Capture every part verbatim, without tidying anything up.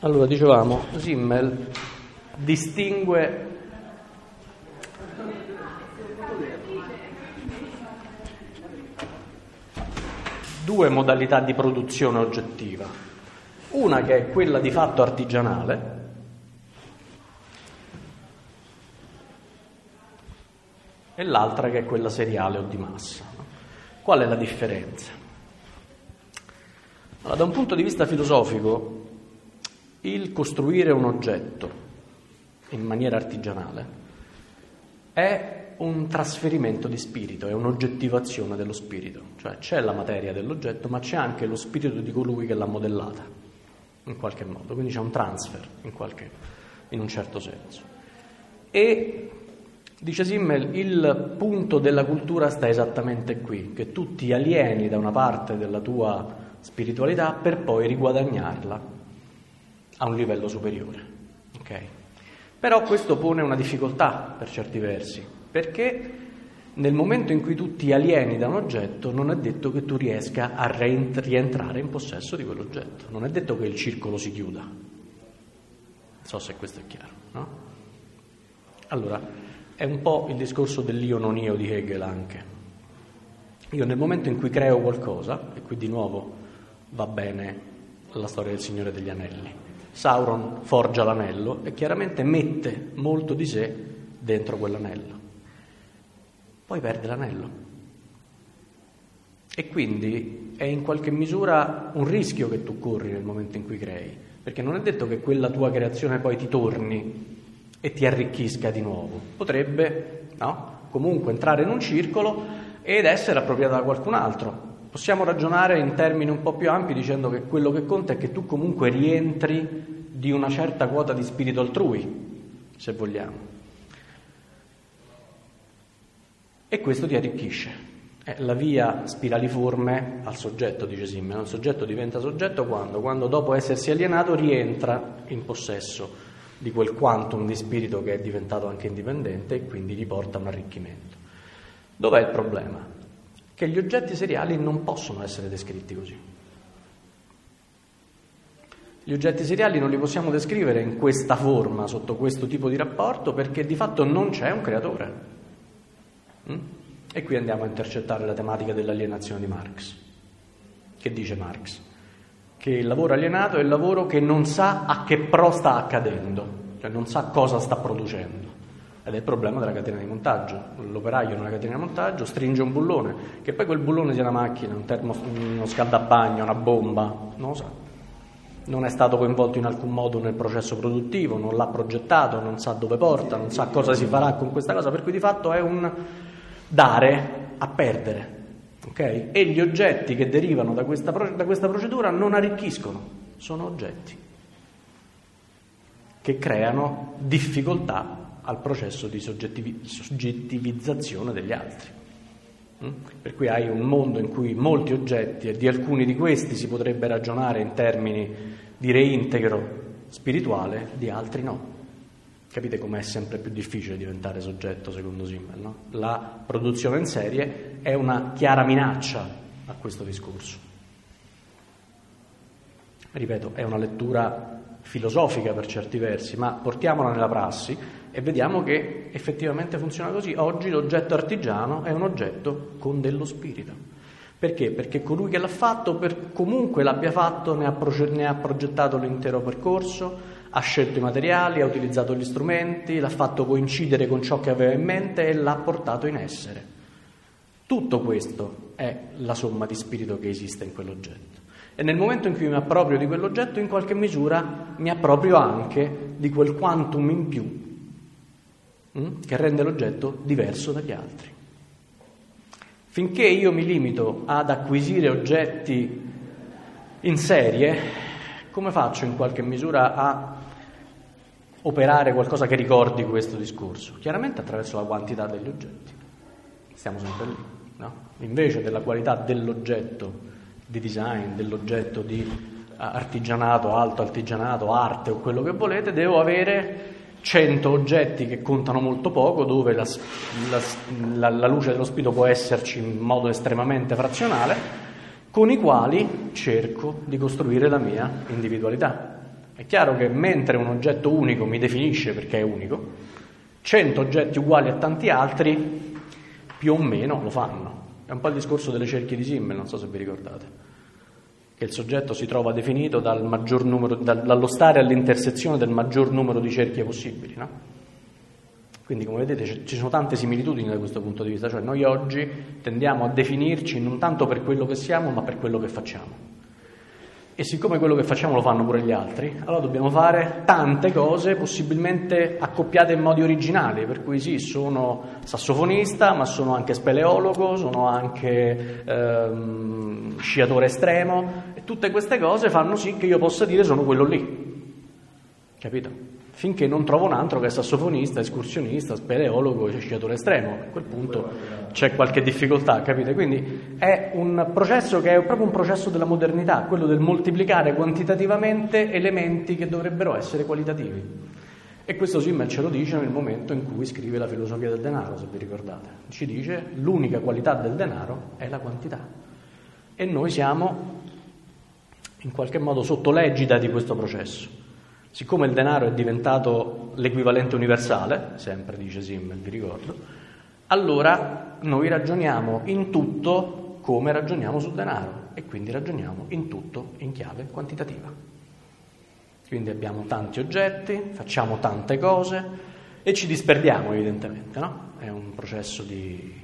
Allora, dicevamo, Simmel distingue due modalità di produzione oggettiva, una che è quella di fatto artigianale e l'altra che è quella seriale o di massa. Qual è la differenza? Allora, da un punto di vista filosofico, il costruire un oggetto in maniera artigianale è un trasferimento di spirito, è un'oggettivazione dello spirito, cioè c'è la materia dell'oggetto, ma c'è anche lo spirito di colui che l'ha modellata, in qualche modo, quindi c'è un transfer, in, qualche, in un certo senso. E, dice Simmel, il punto della cultura sta esattamente qui, che tu ti alieni da una parte della tua spiritualità per poi riguadagnarla a un livello superiore, ok? Però questo pone una difficoltà per certi versi, perché nel momento in cui tu ti alieni da un oggetto non è detto che tu riesca a rientrare in possesso di quell'oggetto, non è detto che il circolo si chiuda. Non so se questo è chiaro, no? Allora, è un po' il discorso dell'io non io di Hegel anche. Io nel momento in cui creo qualcosa, e qui di nuovo va bene la storia del Signore degli Anelli, Sauron forgia l'anello e chiaramente mette molto di sé dentro quell'anello. Poi perde l'anello. E quindi è in qualche misura un rischio che tu corri nel momento in cui crei, perché non è detto che quella tua creazione poi ti torni e ti arricchisca di nuovo. Potrebbe, no? Comunque entrare in un circolo ed essere appropriata da qualcun altro. Possiamo ragionare in termini un po' più ampi dicendo che quello che conta è che tu comunque rientri di una certa quota di spirito altrui, se vogliamo. E questo ti arricchisce. È la via spiraliforme al soggetto, dice Simmel. Il soggetto diventa soggetto quando? Quando dopo essersi alienato rientra in possesso di quel quantum di spirito che è diventato anche indipendente e quindi gli porta un arricchimento. Dov'è il problema? Che gli oggetti seriali non possono essere descritti così. Gli oggetti seriali non li possiamo descrivere in questa forma, sotto questo tipo di rapporto, perché di fatto non c'è un creatore. Mm? E qui andiamo a intercettare la tematica dell'alienazione di Marx. Che dice Marx? Che il lavoro alienato è il lavoro che non sa a che pro sta accadendo, cioè non sa cosa sta producendo. Ed è il problema della catena di montaggio. L'operaio in una catena di montaggio stringe un bullone, che poi quel bullone sia una macchina, un termo, uno scaldabagno, una bomba, non lo sa. Non è stato coinvolto in alcun modo nel processo produttivo, non l'ha progettato, non sa dove porta, non sa cosa si farà con questa cosa, per cui di fatto è un dare a perdere, ok? E gli oggetti che derivano da questa, da questa procedura non arricchiscono, sono oggetti che creano difficoltà al processo di soggettivi- soggettivizzazione degli altri. Mm? Per cui hai un mondo in cui molti oggetti, e di alcuni di questi si potrebbe ragionare in termini di reintegro spirituale, di altri no. Capite com'è sempre più difficile diventare soggetto, secondo Simmel, no? La produzione in serie è una chiara minaccia a questo discorso. Ripeto, è una lettura filosofica per certi versi, ma portiamola nella prassi e vediamo che effettivamente funziona così. Oggi l'oggetto artigiano è un oggetto con dello spirito. Perché? Perché colui che l'ha fatto, per comunque l'abbia fatto, ne ha, proge- ne ha progettato l'intero percorso, ha scelto i materiali, ha utilizzato gli strumenti, l'ha fatto coincidere con ciò che aveva in mente e l'ha portato in essere. Tutto questo è la somma di spirito che esiste in quell'oggetto. E nel momento in cui mi approprio di quell'oggetto, in qualche misura mi approprio anche di quel quantum in più che rende l'oggetto diverso dagli altri. Finché io mi limito ad acquisire oggetti in serie, come faccio in qualche misura a operare qualcosa che ricordi questo discorso? Chiaramente attraverso la quantità degli oggetti. Stiamo sempre lì, no? Invece della qualità dell'oggetto di design, dell'oggetto di artigianato, alto artigianato, arte o quello che volete, devo avere cento oggetti che contano molto poco, dove la, la, la luce dello spirito può esserci in modo estremamente frazionale, con i quali cerco di costruire la mia individualità. È chiaro che mentre un oggetto unico mi definisce perché è unico, cento oggetti uguali a tanti altri più o meno lo fanno. È un po' il discorso delle cerchie di Simmel, non so se vi ricordate, che il soggetto si trova definito dal maggior numero, dallo stare all'intersezione del maggior numero di cerchie possibili, no? Quindi, come vedete, ci sono tante similitudini da questo punto di vista, cioè noi oggi tendiamo a definirci non tanto per quello che siamo, ma per quello che facciamo. E siccome quello che facciamo lo fanno pure gli altri, allora dobbiamo fare tante cose, possibilmente accoppiate in modi originali, per cui sì, sono sassofonista, ma sono anche speleologo, sono anche ehm, sciatore estremo, e tutte queste cose fanno sì che io possa dire sono quello lì, capito? Finché non trovo un altro che è sassofonista, escursionista, speleologo e sciatore estremo, a quel punto c'è qualche difficoltà, capite? Quindi è un processo che è proprio un processo della modernità, quello del moltiplicare quantitativamente elementi che dovrebbero essere qualitativi. E questo Simmel ce lo dice nel momento in cui scrive la filosofia del denaro, se vi ricordate. Ci dice l'unica qualità del denaro è la quantità. E noi siamo in qualche modo sotto l'egida di questo processo. Siccome il denaro è diventato l'equivalente universale, sempre dice Simmel, vi ricordo, allora noi ragioniamo in tutto come ragioniamo sul denaro e quindi ragioniamo in tutto in chiave quantitativa. Quindi abbiamo tanti oggetti, facciamo tante cose e ci disperdiamo evidentemente, no? È un processo di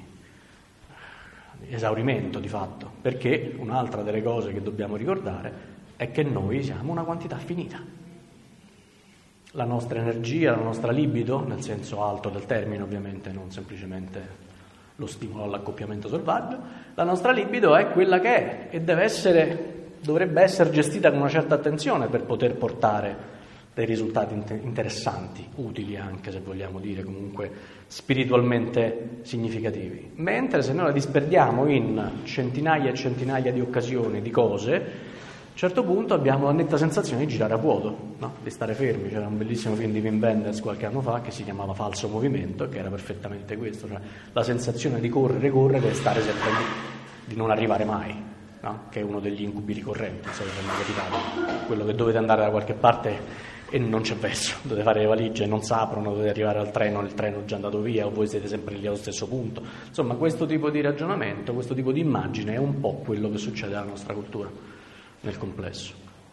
esaurimento di fatto, perché un'altra delle cose che dobbiamo ricordare è che noi siamo una quantità finita. La nostra energia, la nostra libido, nel senso alto del termine ovviamente, non semplicemente lo stimolo all'accoppiamento selvaggio, la nostra libido è quella che è e deve essere, dovrebbe essere gestita con una certa attenzione per poter portare dei risultati interessanti, utili anche, se vogliamo dire, comunque spiritualmente significativi. Mentre se noi la disperdiamo in centinaia e centinaia di occasioni, di cose, a un certo punto abbiamo la netta sensazione di girare a vuoto, no? Di stare fermi. C'era un bellissimo film di Wim Wenders qualche anno fa che si chiamava Falso Movimento e che era perfettamente questo, cioè la sensazione di correre, correre e stare sempre lì, di non arrivare mai, no? Che è uno degli incubi ricorrenti, se vi è mai capitato, quello che dovete andare da qualche parte e non c'è verso, dovete fare le valigie, non si aprono, dovete arrivare al treno, il treno è già andato via o voi siete sempre lì allo stesso punto. Insomma, questo tipo di ragionamento, questo tipo di immagine è un po' quello che succede alla nostra cultura nel complesso.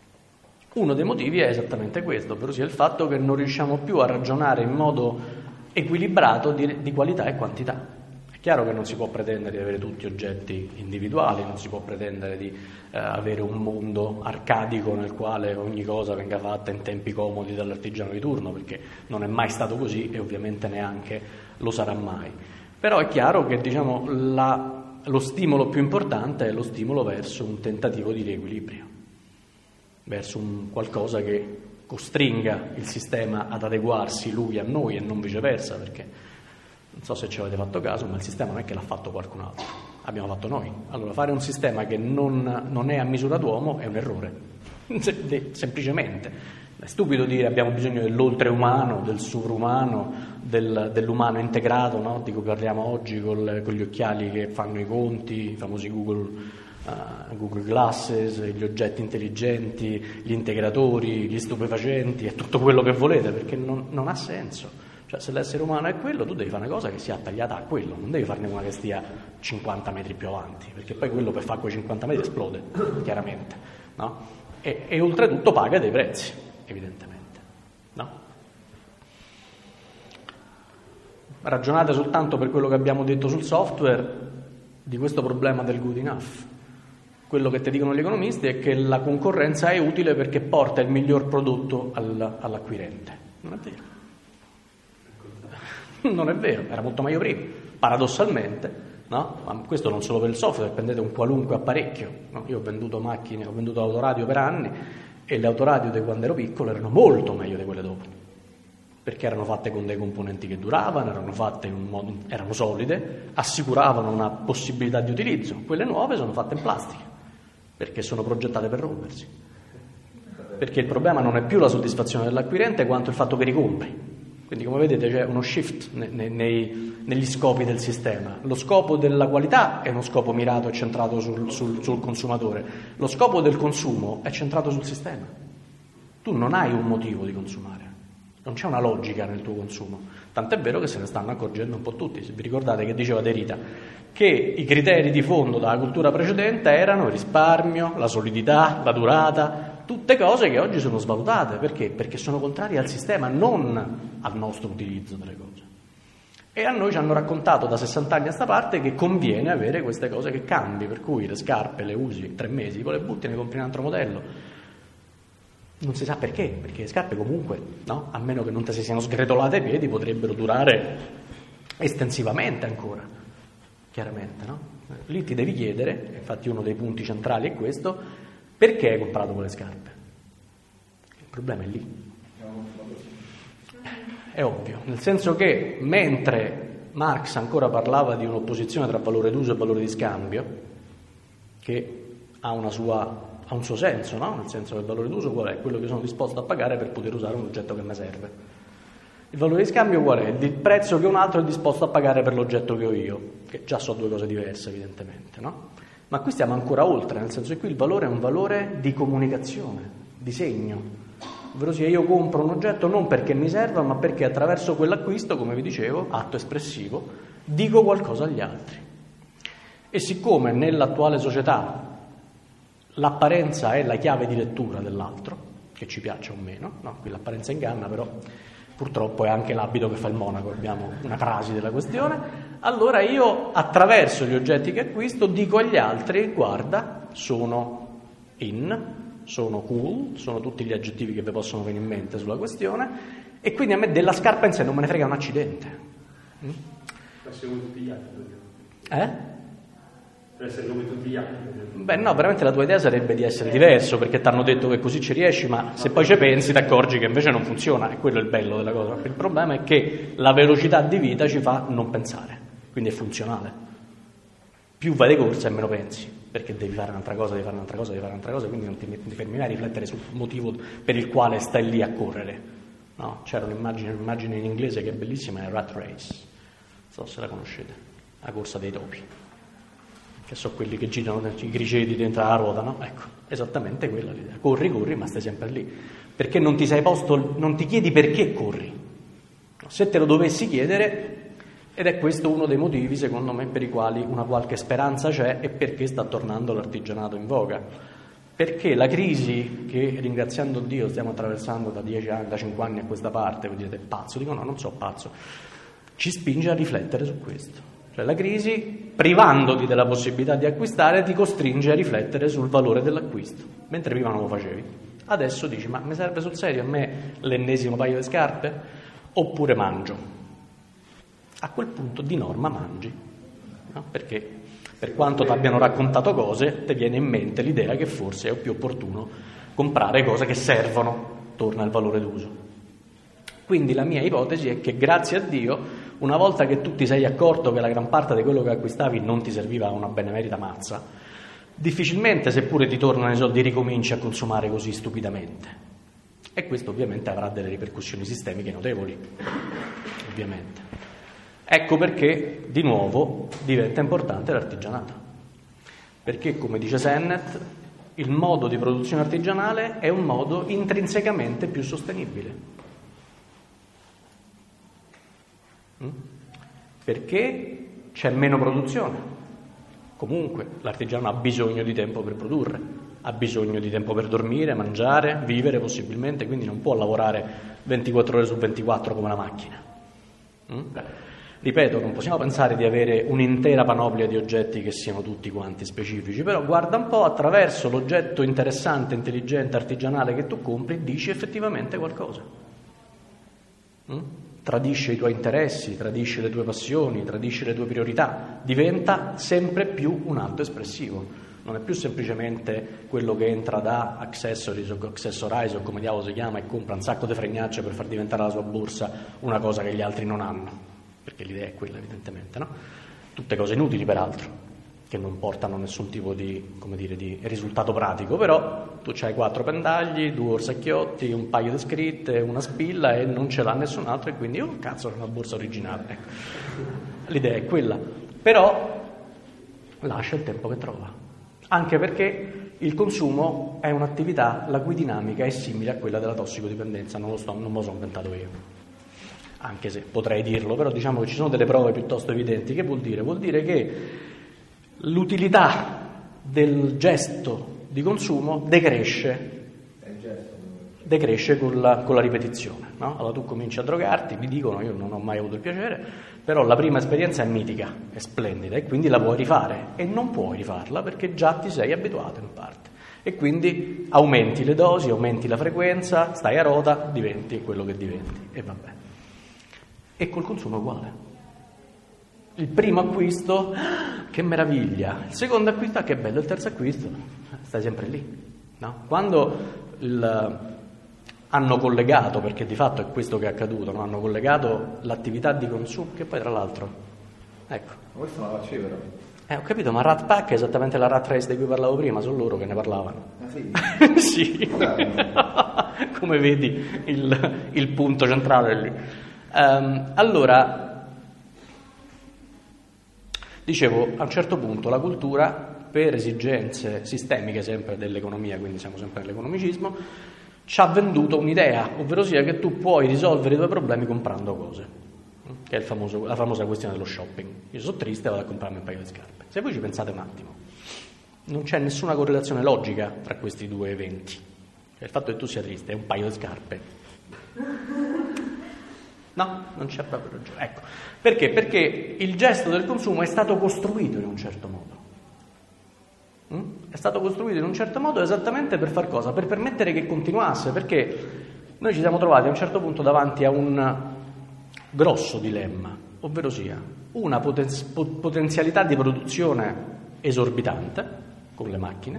Uno dei motivi è esattamente questo, ovvero sia il fatto che non riusciamo più a ragionare in modo equilibrato di, di qualità e quantità. È chiaro che non si può pretendere di avere tutti oggetti individuali, non si può pretendere di eh, avere un mondo arcadico nel quale ogni cosa venga fatta in tempi comodi dall'artigiano di turno, perché non è mai stato così e ovviamente neanche lo sarà mai. Però è chiaro che, diciamo, la lo stimolo più importante è lo stimolo verso un tentativo di riequilibrio, verso un qualcosa che costringa il sistema ad adeguarsi lui a noi e non viceversa, perché non so se ci avete fatto caso, ma il sistema non è che l'ha fatto qualcun altro, abbiamo fatto noi. Allora fare un sistema che non, non è a misura d'uomo è un errore, semplicemente. È stupido dire abbiamo bisogno dell'oltreumano, del sovrumano, del, dell'umano integrato, no? Di cui parliamo oggi col, con gli occhiali che fanno i conti, i famosi Google, uh, Google Glasses, gli oggetti intelligenti, gli integratori, gli stupefacenti e tutto quello che volete, perché non, non ha senso. Cioè, se l'essere umano è quello, tu devi fare una cosa che sia attagliata a quello, non devi farne una che stia cinquanta metri più avanti, perché poi quello per fare quei cinquanta metri esplode, chiaramente, no? E, e oltretutto paga dei prezzi, evidentemente, no? Ragionate soltanto per quello che abbiamo detto sul software di questo problema del good enough. Quello che ti dicono gli economisti è che la concorrenza è utile perché porta il miglior prodotto all, all'acquirente. Non è vero. Non è vero, era molto meglio prima, paradossalmente, no? Ma questo non solo per il software, prendete un qualunque apparecchio, no? Io ho venduto macchine, ho venduto autoradio per anni e le autoradio di quando ero piccolo erano molto meglio di quelle dopo, perché erano fatte con dei componenti che duravano, erano fatte in un modo, erano solide, assicuravano una possibilità di utilizzo. Quelle nuove sono fatte in plastica, perché sono progettate per rompersi, perché il problema non è più la soddisfazione dell'acquirente quanto il fatto che ricompri. Quindi, come vedete, c'è uno shift nei, nei, negli scopi del sistema. Lo scopo della qualità è uno scopo mirato e centrato sul, sul, sul consumatore. Lo scopo del consumo è centrato sul sistema. tu non hai un motivo di consumare, non c'è una logica nel tuo consumo, tant'è vero che se ne stanno accorgendo un po' tutti. Se vi ricordate che diceva De Rita che i criteri di fondo della cultura precedente erano il risparmio, la solidità, la durata, tutte cose che oggi sono svalutate. Perché? Perché sono contrarie al sistema, non al nostro utilizzo delle cose. E a noi ci hanno raccontato da sessanta anni a sta parte che conviene avere queste cose che cambi, per cui le scarpe le usi tre mesi, poi le butti e ne compri un altro modello. Non si sa perché, perché le scarpe comunque, no? A meno che non te si siano sgretolate ai piedi, potrebbero durare estensivamente ancora, chiaramente, no? Lì ti devi chiedere, infatti uno dei punti centrali è questo, perché hai comprato quelle scarpe? Il problema è lì. È ovvio, nel senso che mentre Marx ancora parlava di un'opposizione tra valore d'uso e valore di scambio, che ha una sua ha un suo senso, no? Nel senso che il valore d'uso qual è? Quello che sono disposto a pagare per poter usare un oggetto che mi serve. Il valore di scambio qual è? Il prezzo che un altro è disposto a pagare per l'oggetto che ho io, che già sono due cose diverse evidentemente, no? Ma qui stiamo ancora oltre, nel senso che qui il valore è un valore di comunicazione, di segno. Ovvero sia, io compro un oggetto non perché mi serva, ma perché attraverso quell'acquisto, come vi dicevo, atto espressivo, dico qualcosa agli altri. E siccome nell'attuale società l'apparenza è la chiave di lettura dell'altro, che ci piaccia o meno, no? Qui l'apparenza inganna, però purtroppo è anche l'abito che fa il monaco, abbiamo una crasi della questione, allora io attraverso gli oggetti che acquisto dico agli altri: guarda, sono in, sono cool, sono tutti gli aggettivi che vi possono venire in mente sulla questione, e quindi a me della scarpa in sé non me ne frega un accidente. Mm? Eh? Per essere come tutti gli altri. Beh no, veramente la tua idea sarebbe di essere diverso, perché ti hanno detto che così ci riesci, ma se poi ci pensi ti accorgi che invece non funziona, e quello è il bello della cosa. Il problema è che la velocità di vita ci fa non pensare, quindi è funzionale. Più vai di corsa e meno pensi, perché devi fare un'altra cosa, devi fare un'altra cosa, devi fare un'altra cosa, quindi non ti, ti fermi mai a riflettere sul motivo per il quale stai lì a correre. No? C'era un'immagine, un'immagine in inglese che è bellissima, è Rat Race, non so se la conoscete, la corsa dei topi, che sono quelli che girano i criceti dentro la ruota, no? Ecco, esattamente quella l'idea. Corri, corri, ma stai sempre lì. Perché non ti sei posto, non ti chiedi perché corri. Se te lo dovessi chiedere, ed è questo uno dei motivi, secondo me, per i quali una qualche speranza c'è e perché sta tornando l'artigianato in voga. Perché la crisi che, ringraziando Dio, stiamo attraversando da dieci anni, da cinque anni a questa parte, voi direte pazzo, dico no, non so pazzo, ci spinge a riflettere su questo. Cioè la crisi, privandoti della possibilità di acquistare, ti costringe a riflettere sul valore dell'acquisto, mentre prima non lo facevi. Adesso dici, ma mi serve sul serio a me l'ennesimo paio di scarpe? Oppure mangio? A quel punto di norma mangi, no? Perché per quanto ti abbiano raccontato cose, ti viene in mente l'idea che forse è più opportuno comprare cose che servono, torna il valore d'uso. Quindi la mia ipotesi è che grazie a Dio, una volta che tu ti sei accorto che la gran parte di quello che acquistavi non ti serviva a una benemerita mazza, difficilmente, seppure ti tornano i soldi, ricominci a consumare così stupidamente. E questo ovviamente avrà delle ripercussioni sistemiche notevoli, ovviamente. Ecco perché, di nuovo, diventa importante l'artigianato. Perché, come dice Sennett, il modo di produzione artigianale è un modo intrinsecamente più sostenibile. Perché c'è meno produzione. Comunque l'artigiano ha bisogno di tempo per produrre, ha bisogno di tempo per dormire, mangiare, vivere possibilmente, quindi non può lavorare ventiquattro ore su ventiquattro come una macchina. Ripeto, non possiamo pensare di avere un'intera panoplia di oggetti che siano tutti quanti specifici, però guarda un po', attraverso l'oggetto interessante, intelligente, artigianale che tu compri, dici effettivamente qualcosa. Tradisce i tuoi interessi, tradisce le tue passioni, tradisce le tue priorità, diventa sempre più un atto espressivo. Non è più semplicemente quello che entra da Accessories o Accessorize o come diavolo si chiama e compra un sacco di fregnacce per far diventare la sua borsa una cosa che gli altri non hanno, perché l'idea è quella evidentemente, no? Tutte cose inutili peraltro, che non portano nessun tipo di, come dire, di risultato pratico, però tu c'hai quattro pendagli, due orsacchiotti, un paio di scritte, una spilla e non ce l'ha nessun altro, e quindi oh cazzo, è una borsa originale, ecco. L'idea è quella, però lascia il tempo che trova, anche perché il consumo è un'attività la cui dinamica è simile a quella della tossicodipendenza, non lo, sto, non me lo sono inventato io, anche se potrei dirlo, però diciamo che ci sono delle prove piuttosto evidenti. Che vuol dire? Vuol dire che l'utilità del gesto di consumo decresce, decresce con la, con la ripetizione, no? Allora tu cominci a drogarti, mi dicono, io non ho mai avuto il piacere, però la prima esperienza è mitica, è splendida, e quindi la puoi rifare, e non puoi rifarla perché già ti sei abituato in parte, e quindi aumenti le dosi, aumenti la frequenza, stai a rota, diventi quello che diventi, e vabbè. E col consumo è uguale. Il primo acquisto, che meraviglia, il secondo acquisto, che bello, il terzo acquisto, stai sempre lì, no? Quando il... hanno collegato, perché di fatto è questo che è accaduto, no? Hanno collegato l'attività di consumo, che poi tra l'altro, ecco. Ma questo non la faccio però. Eh, ho capito, ma Rat Pack è esattamente la rat race di cui parlavo prima, sono loro che ne parlavano. Ah sì? Sì. Come vedi, il, il punto centrale è lì. Um, allora, dicevo, a un certo punto la cultura, per esigenze sistemiche sempre dell'economia, quindi siamo sempre nell'economicismo, ci ha venduto un'idea, ovvero sia che tu puoi risolvere i tuoi problemi comprando cose, che è il famoso, la famosa questione dello shopping. Io sono triste e vado a comprarmi un paio di scarpe. Se voi ci pensate un attimo, non c'è nessuna correlazione logica tra questi due eventi. Cioè, il fatto che tu sia triste è un paio di scarpe. No, non c'è proprio ragione. Ecco, perché? Perché il gesto del consumo è stato costruito in un certo modo. È stato costruito in un certo modo esattamente per far cosa? Per permettere che continuasse, perché noi ci siamo trovati a un certo punto davanti a un grosso dilemma, ovvero sia una poten- potenzialità di produzione esorbitante con le macchine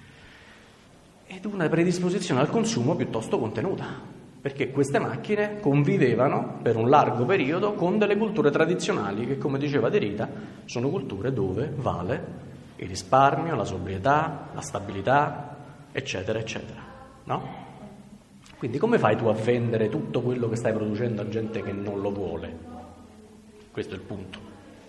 ed una predisposizione al consumo piuttosto contenuta, perché queste macchine convivevano per un largo periodo con delle culture tradizionali che, come diceva De Rita, sono culture dove vale il risparmio, la sobrietà, la stabilità, eccetera, eccetera, no? Quindi come fai tu a vendere tutto quello che stai producendo a gente che non lo vuole? Questo è il punto.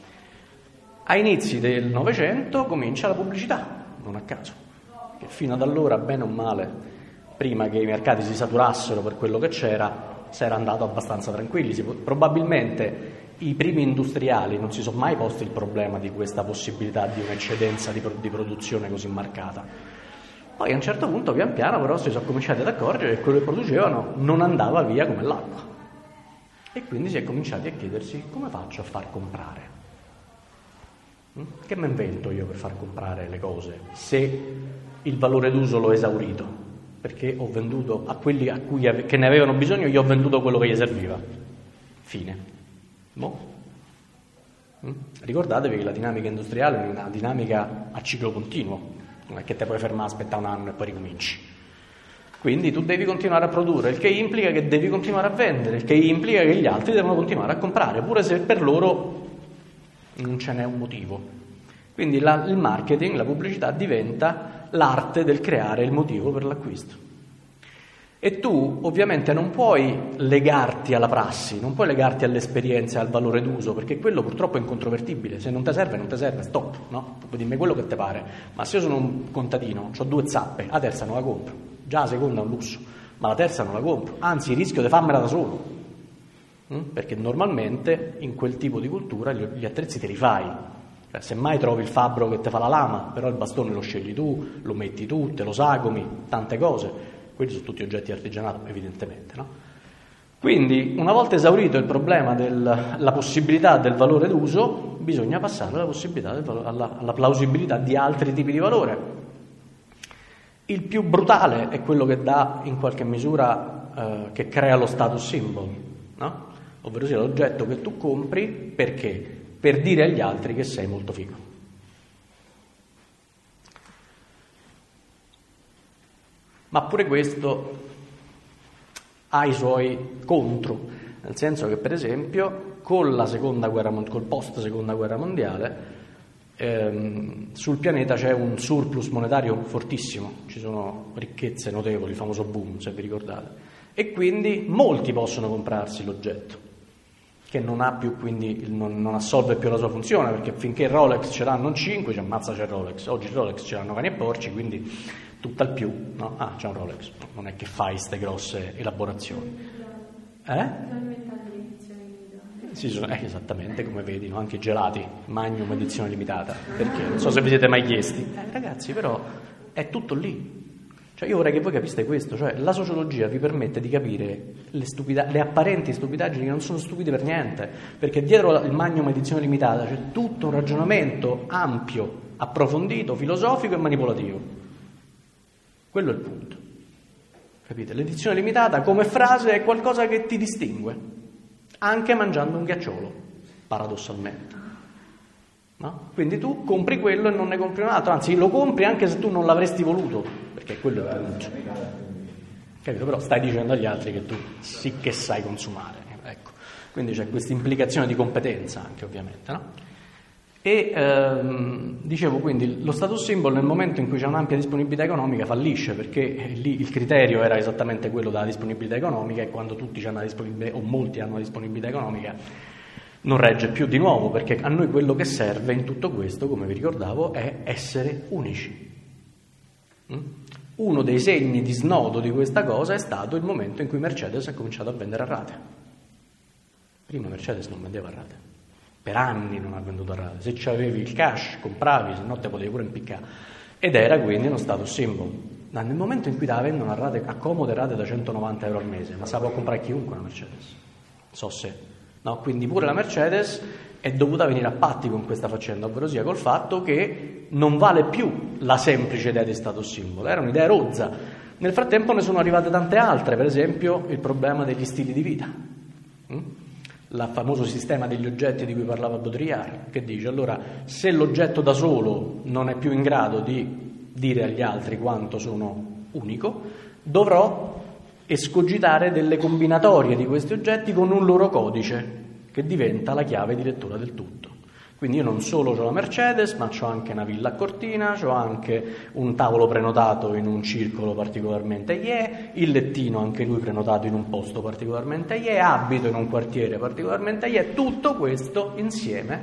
A inizi del Novecento comincia la pubblicità, non a caso, che fino ad allora, bene o male, prima che i mercati si saturassero per quello che c'era, si era andato abbastanza tranquilli. Si, probabilmente i primi industriali non si sono mai posti il problema di questa possibilità di un'eccedenza di, di produzione così marcata. Poi a un certo punto, pian piano, però si sono cominciati ad accorgere che quello che producevano non andava via come l'acqua. E quindi si è cominciati a chiedersi: come faccio a far comprare? Che mi invento io per far comprare le cose se il valore d'uso l'ho esaurito? Perché ho venduto a quelli a cui ave- che ne avevano bisogno, io ho venduto quello che gli serviva. Fine. No? Mm? Ricordatevi che la dinamica industriale è una dinamica a ciclo continuo, non è che te puoi fermare, aspettare un anno e poi ricominci. Quindi tu devi continuare a produrre, il che implica che devi continuare a vendere, il che implica che gli altri devono continuare a comprare, pure se per loro non ce n'è un motivo. Quindi la, il marketing, la pubblicità diventa l'arte del creare il motivo per l'acquisto. E tu ovviamente non puoi legarti alla prassi, non puoi legarti all'esperienza e al valore d'uso, perché quello purtroppo è incontrovertibile. Se non ti serve, non ti serve, stop, no? Puoi dirmi quello che ti pare. Ma se io sono un contadino, ho due zappe, la terza non la compro. Già la seconda è un lusso, ma la terza non la compro. Anzi, rischio di farmela da solo. Mm? Perché normalmente in quel tipo di cultura gli, gli attrezzi te li fai. Cioè, se mai trovi il fabbro che ti fa la lama, però il bastone lo scegli tu, lo metti tu, te lo sagomi, tante cose. Quelli sono tutti oggetti artigianato, evidentemente, no? Quindi, una volta esaurito il problema della possibilità del valore d'uso, bisogna passare alla, possibilità del valore, alla, alla plausibilità di altri tipi di valore. Il più brutale è quello che dà, in qualche misura, eh, che crea lo status symbol, no? Ovvero sia l'oggetto che tu compri perché? Per dire agli altri che sei molto figo. Ma pure questo ha i suoi contro, nel senso che, per esempio, con la seconda guerra, col post seconda guerra mondiale, ehm, sul pianeta c'è un surplus monetario fortissimo, ci sono ricchezze notevoli, il famoso boom, se vi ricordate, e quindi molti possono comprarsi l'oggetto. che non ha più, quindi non, non assolve più la sua funzione, perché finché il Rolex ce l'hanno in cinque, ci ammazza c'è il Rolex. Oggi il Rolex ce l'hanno cani e porci, quindi tutt'al più, no? Ah, c'è un Rolex, non è che fai queste grosse elaborazioni. Eh? Sì, sono, eh, esattamente, come vedi, no? Anche i gelati, Magnum edizione limitata, perché non so se vi siete mai chiesti. Eh, ragazzi, però è tutto lì. Cioè io vorrei che voi capiste questo, cioè la sociologia vi permette di capire le, stupida- le apparenti stupidaggini che non sono stupide per niente, perché dietro il Magnum edizione limitata c'è tutto un ragionamento ampio, approfondito, filosofico e manipolativo. Quello è il punto. Capite? L'edizione limitata come frase è qualcosa che ti distingue, anche mangiando un ghiacciolo, paradossalmente. No? Quindi tu compri quello e non ne compri un altro, anzi lo compri anche se tu non l'avresti voluto, perché quello è il punto. Capito? Però stai dicendo agli altri che tu sì che sai consumare, ecco. Quindi c'è questa implicazione di competenza anche, ovviamente, no? E ehm, dicevo, quindi lo status symbol nel momento in cui c'è un'ampia disponibilità economica fallisce, perché lì il criterio era esattamente quello della disponibilità economica, e quando tutti hanno una disponibilità, o molti hanno una disponibilità economica, non regge più di nuovo, perché a noi quello che serve in tutto questo, come vi ricordavo, è essere unici. Uno dei segni di snodo di questa cosa è stato il momento in cui Mercedes ha cominciato a vendere a rate. Prima Mercedes non vendeva a rate, per anni non ha venduto a rate. Se c'avevi il cash compravi, se no te potevi pure impiccare, ed era quindi uno status symbol. Ma nel momento in cui te la vendono a rate, a comode rate da centonovanta euro al mese, ma se la può comprare chiunque una Mercedes, so se no, quindi pure la Mercedes è dovuta venire a patti con questa faccenda, ovvero sia col fatto che non vale più la semplice idea di status symbol, era un'idea rozza. Nel frattempo ne sono arrivate tante altre, per esempio il problema degli stili di vita, il famoso sistema degli oggetti di cui parlava Baudrillard, che dice allora se l'oggetto da solo non è più in grado di dire agli altri quanto sono unico, dovrò escogitare delle combinatorie di questi oggetti con un loro codice che diventa la chiave di lettura del tutto. Quindi io non solo ho la Mercedes, ma ho anche una villa a Cortina, ho anche un tavolo prenotato in un circolo particolarmente yeah, il lettino anche lui prenotato in un posto particolarmente yeah, abito in un quartiere particolarmente yeah. Tutto questo insieme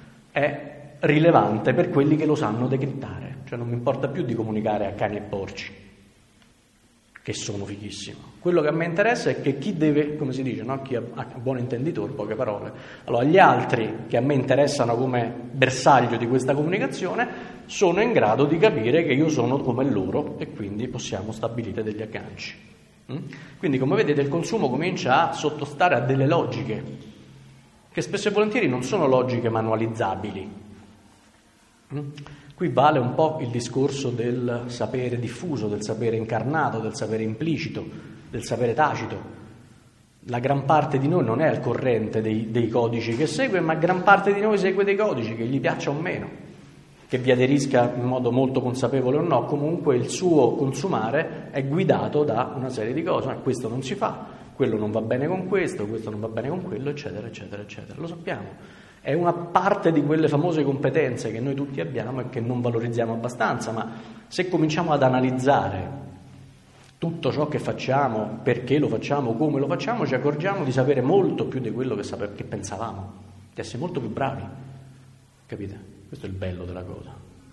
è rilevante per quelli che lo sanno decrittare, cioè non mi importa più di comunicare a cani e porci, che sono fighissimo. Quello che a me interessa è che chi deve, come si dice, no? Chi ha, ha buon intenditore, poche parole. Allora, gli altri che a me interessano come bersaglio di questa comunicazione sono in grado di capire che io sono come loro e quindi possiamo stabilire degli agganci. Mm? Quindi, come vedete, il consumo comincia a sottostare a delle logiche che spesso e volentieri non sono logiche manualizzabili. Mm? Qui vale un po' il discorso del sapere diffuso, del sapere incarnato, del sapere implicito, del sapere tacito. La gran parte di noi non è al corrente dei, dei codici che segue, ma gran parte di noi segue dei codici, che gli piaccia o meno, che vi aderisca in modo molto consapevole o no, comunque il suo consumare è guidato da una serie di cose. Ma questo non si fa, quello non va bene con questo, questo non va bene con quello, eccetera, eccetera, eccetera. Lo sappiamo. È una parte di quelle famose competenze che noi tutti abbiamo e che non valorizziamo abbastanza, ma se cominciamo ad analizzare tutto ciò che facciamo, perché lo facciamo, come lo facciamo, ci accorgiamo di sapere molto più di quello che, sape- che pensavamo, di essere molto più bravi, capite? Questo è il bello della cosa.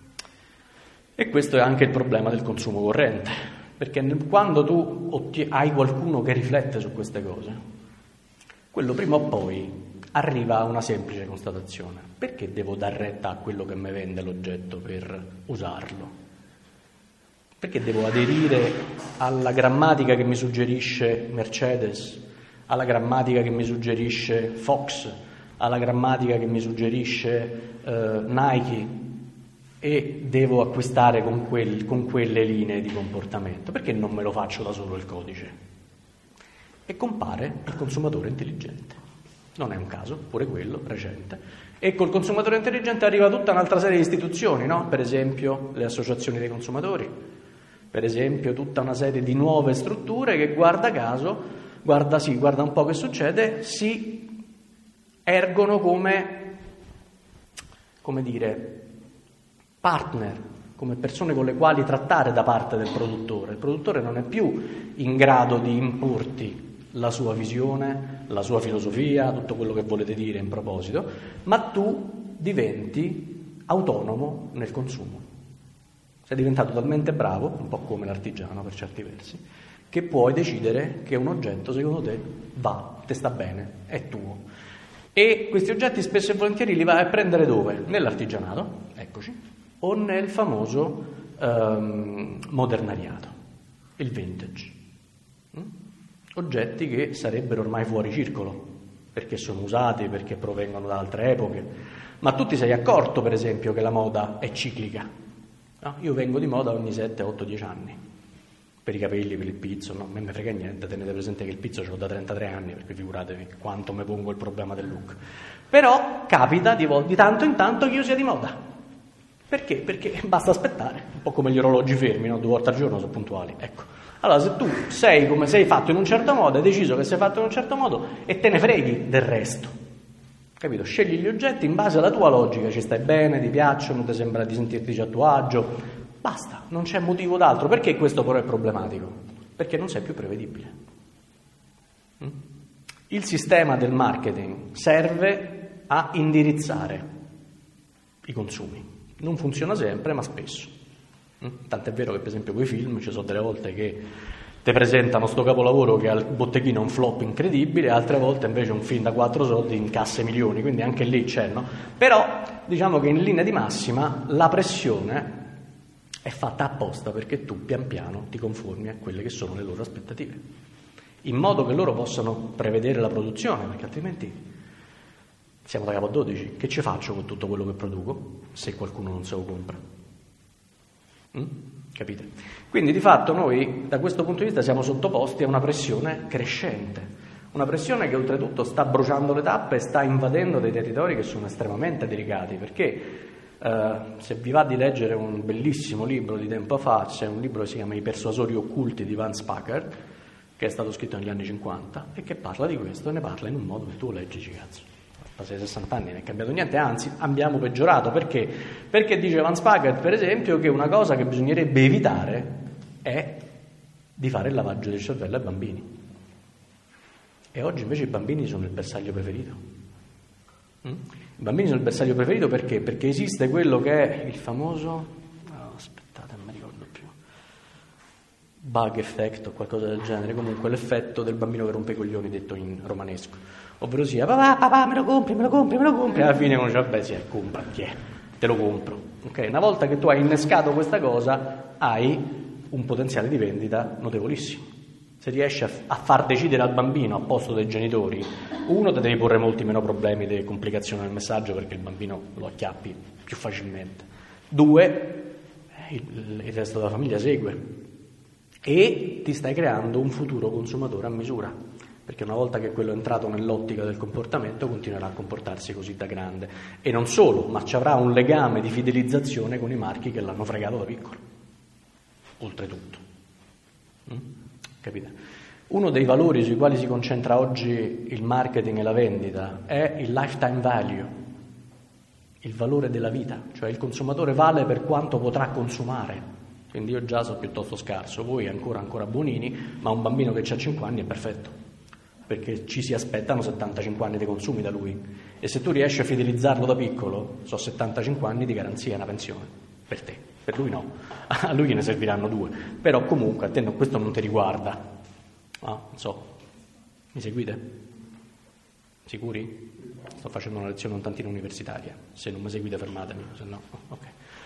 E questo è anche il problema del consumo corrente, perché quando tu ottie- hai qualcuno che riflette su queste cose, quello prima o poi arriva a una semplice constatazione: perché devo dar retta a quello che mi vende l'oggetto per usarlo? Perché devo aderire alla grammatica che mi suggerisce Mercedes, alla grammatica che mi suggerisce Fox, alla grammatica che mi suggerisce eh, Nike, e devo acquistare con, quel, con quelle linee di comportamento? Perché non me lo faccio da solo il codice? E compare il consumatore intelligente. Non è un caso, pure quello, recente. E col consumatore intelligente arriva tutta un'altra serie di istituzioni, no? Per esempio le associazioni dei consumatori, per esempio tutta una serie di nuove strutture che, guarda caso, guarda sì, guarda un po' che succede, si ergono come, come dire, partner, come persone con le quali trattare da parte del produttore. Il produttore non è più in grado di importi la sua visione, la sua filosofia, tutto quello che volete dire in proposito, ma tu diventi autonomo nel consumo. Sei diventato talmente bravo, un po' come l'artigiano per certi versi, che puoi decidere che un oggetto secondo te va, te sta bene, è tuo. E questi oggetti spesso e volentieri li vai a prendere dove? Nell'artigianato, eccoci, o nel famoso um, modernariato, il vintage. Mm? Oggetti che sarebbero ormai fuori circolo, perché sono usati, perché provengono da altre epoche. Ma tu ti sei accorto, per esempio, che la moda è ciclica? No? Io vengo di moda ogni sette, otto, dieci anni. Per i capelli, per il pizzo, no, a me me frega niente, tenete presente che il pizzo ce l'ho da trentatré anni, perché figuratevi quanto mi pongo il problema del look. Però capita di, di tanto in tanto che io sia di moda. Perché? Perché basta aspettare, un po' come gli orologi fermi, no? Due volte al giorno sono puntuali, ecco. Allora se tu sei come sei fatto in un certo modo, hai deciso che sei fatto in un certo modo e te ne freghi del resto, capito? Scegli gli oggetti in base alla tua logica, ci stai bene, ti piacciono, ti sembra di sentirti a tuo agio. Basta, non c'è motivo d'altro. Perché questo però è problematico? Perché non sei più prevedibile. Il sistema del marketing serve a indirizzare i consumi. Non funziona sempre, ma spesso. Tant'è vero che per esempio con i film ci sono delle volte che ti presentano sto capolavoro che al botteghino è un flop incredibile, altre volte invece un film da quattro soldi incassa milioni, quindi anche lì c'è, no? Però diciamo che in linea di massima la pressione è fatta apposta perché tu pian piano ti conformi a quelle che sono le loro aspettative, in modo che loro possano prevedere la produzione, perché altrimenti siamo da capo a dodici. Che ci faccio con tutto quello che produco se qualcuno non se lo compra? Mm? Capite? Quindi di fatto noi da questo punto di vista siamo sottoposti a una pressione crescente, una pressione che oltretutto sta bruciando le tappe e sta invadendo dei territori che sono estremamente delicati, perché Uh, se vi va di leggere un bellissimo libro di tempo fa, c'è un libro che si chiama I persuasori occulti di Vance Packard, che è stato scritto negli anni cinquanta e che parla di questo e ne parla in un modo che tu leggi, cazzo, passati sessanta anni non è cambiato niente, anzi abbiamo peggiorato. Perché? Perché dice Vance Packard, per esempio, che una cosa che bisognerebbe evitare è di fare il lavaggio del cervello ai bambini, e oggi invece i bambini sono il bersaglio preferito. Mm? I bambini sono il bersaglio preferito perché? Perché esiste quello che è il famoso, oh, aspettate, non mi ricordo più, bug effect o qualcosa del genere, comunque l'effetto del bambino che rompe i coglioni, detto in romanesco, ovvero sia papà, papà, me lo compri, me lo compri, me lo compri, e alla fine uno dice vabbè sì, compra, chi è? Te lo compro. Ok, una volta che tu hai innescato questa cosa hai un potenziale di vendita notevolissimo. Se riesci a, a far decidere al bambino a posto dei genitori, uno, te devi porre molti meno problemi di complicazione nel messaggio perché il bambino lo acchiappi più facilmente. Due, il, il resto della famiglia segue e ti stai creando un futuro consumatore a misura, perché una volta che quello è entrato nell'ottica del comportamento continuerà a comportarsi così da grande. E non solo, ma ci avrà un legame di fidelizzazione con i marchi che l'hanno fregato da piccolo, oltretutto. Mm? Capite? Uno dei valori sui quali si concentra oggi il marketing e la vendita è il lifetime value, il valore della vita, cioè il consumatore vale per quanto potrà consumare. Quindi io già sono piuttosto scarso, voi ancora ancora buonini, ma un bambino che ha cinque anni è perfetto, perché ci si aspettano settantacinque anni di consumi da lui, e se tu riesci a fidelizzarlo da piccolo, sono settantacinque anni di garanzia e una pensione per te. Per lui no, a lui ne serviranno due, però comunque a te no, questo non ti riguarda. Ah, non so, mi seguite? Sicuri? Sto facendo una lezione un tantino universitaria, se non mi seguite fermatemi, se no, ok.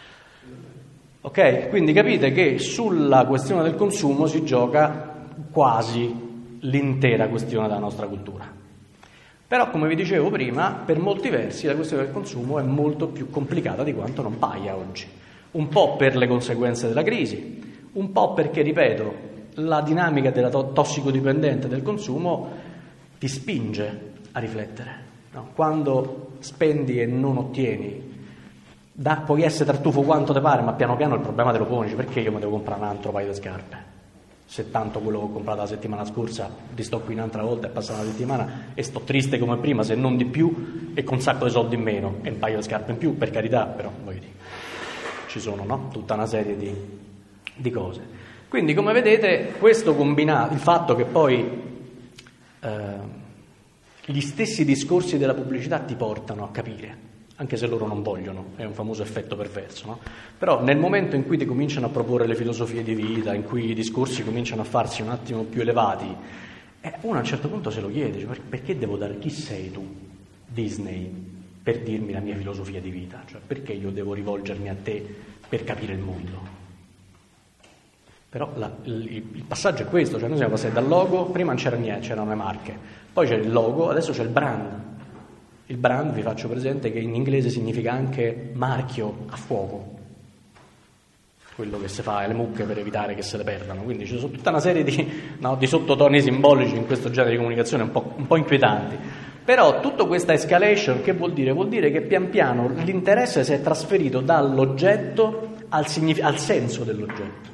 Ok, quindi capite che sulla questione del consumo si gioca quasi l'intera questione della nostra cultura. Però, come vi dicevo prima, per molti versi la questione del consumo è molto più complicata di quanto non paia oggi. Un po' per le conseguenze della crisi, un po' perché, ripeto, la dinamica della to- tossicodipendente del consumo ti spinge a riflettere. No? Quando spendi e non ottieni, da, puoi essere tartufo quanto te pare, ma piano piano il problema te lo poni. Perché io mi devo comprare un altro paio di scarpe? Se tanto quello che ho comprato la settimana scorsa li sto qui un'altra volta, è passata una settimana e sto triste come prima, se non di più, e con un sacco di soldi in meno e un paio di scarpe in più, per carità, però voglio dire, ci sono, no? Tutta una serie di, di cose. Quindi, come vedete, questo combinato, il fatto che poi eh, gli stessi discorsi della pubblicità ti portano a capire, anche se loro non vogliono, è un famoso effetto perverso, no? Però nel momento in cui ti cominciano a proporre le filosofie di vita, in cui i discorsi cominciano a farsi un attimo più elevati, eh, uno a un certo punto se lo chiede, cioè, perché devo dare, chi sei tu, Disney, per dirmi la mia filosofia di vita? Cioè, perché io devo rivolgermi a te per capire il mondo? Però la, il, il passaggio è questo, cioè noi siamo passati dal logo, prima non c'era niente, c'erano le marche, poi c'è il logo, adesso c'è il brand. Il brand, vi faccio presente che in inglese significa anche marchio a fuoco, quello che si fa alle mucche per evitare che se le perdano, quindi ci sono tutta una serie di, no, di sottotoni simbolici in questo genere di comunicazione un po', un po' inquietanti. Però tutta questa escalation che vuol dire? Vuol dire che pian piano l'interesse si è trasferito dall'oggetto al, signif- al senso dell'oggetto.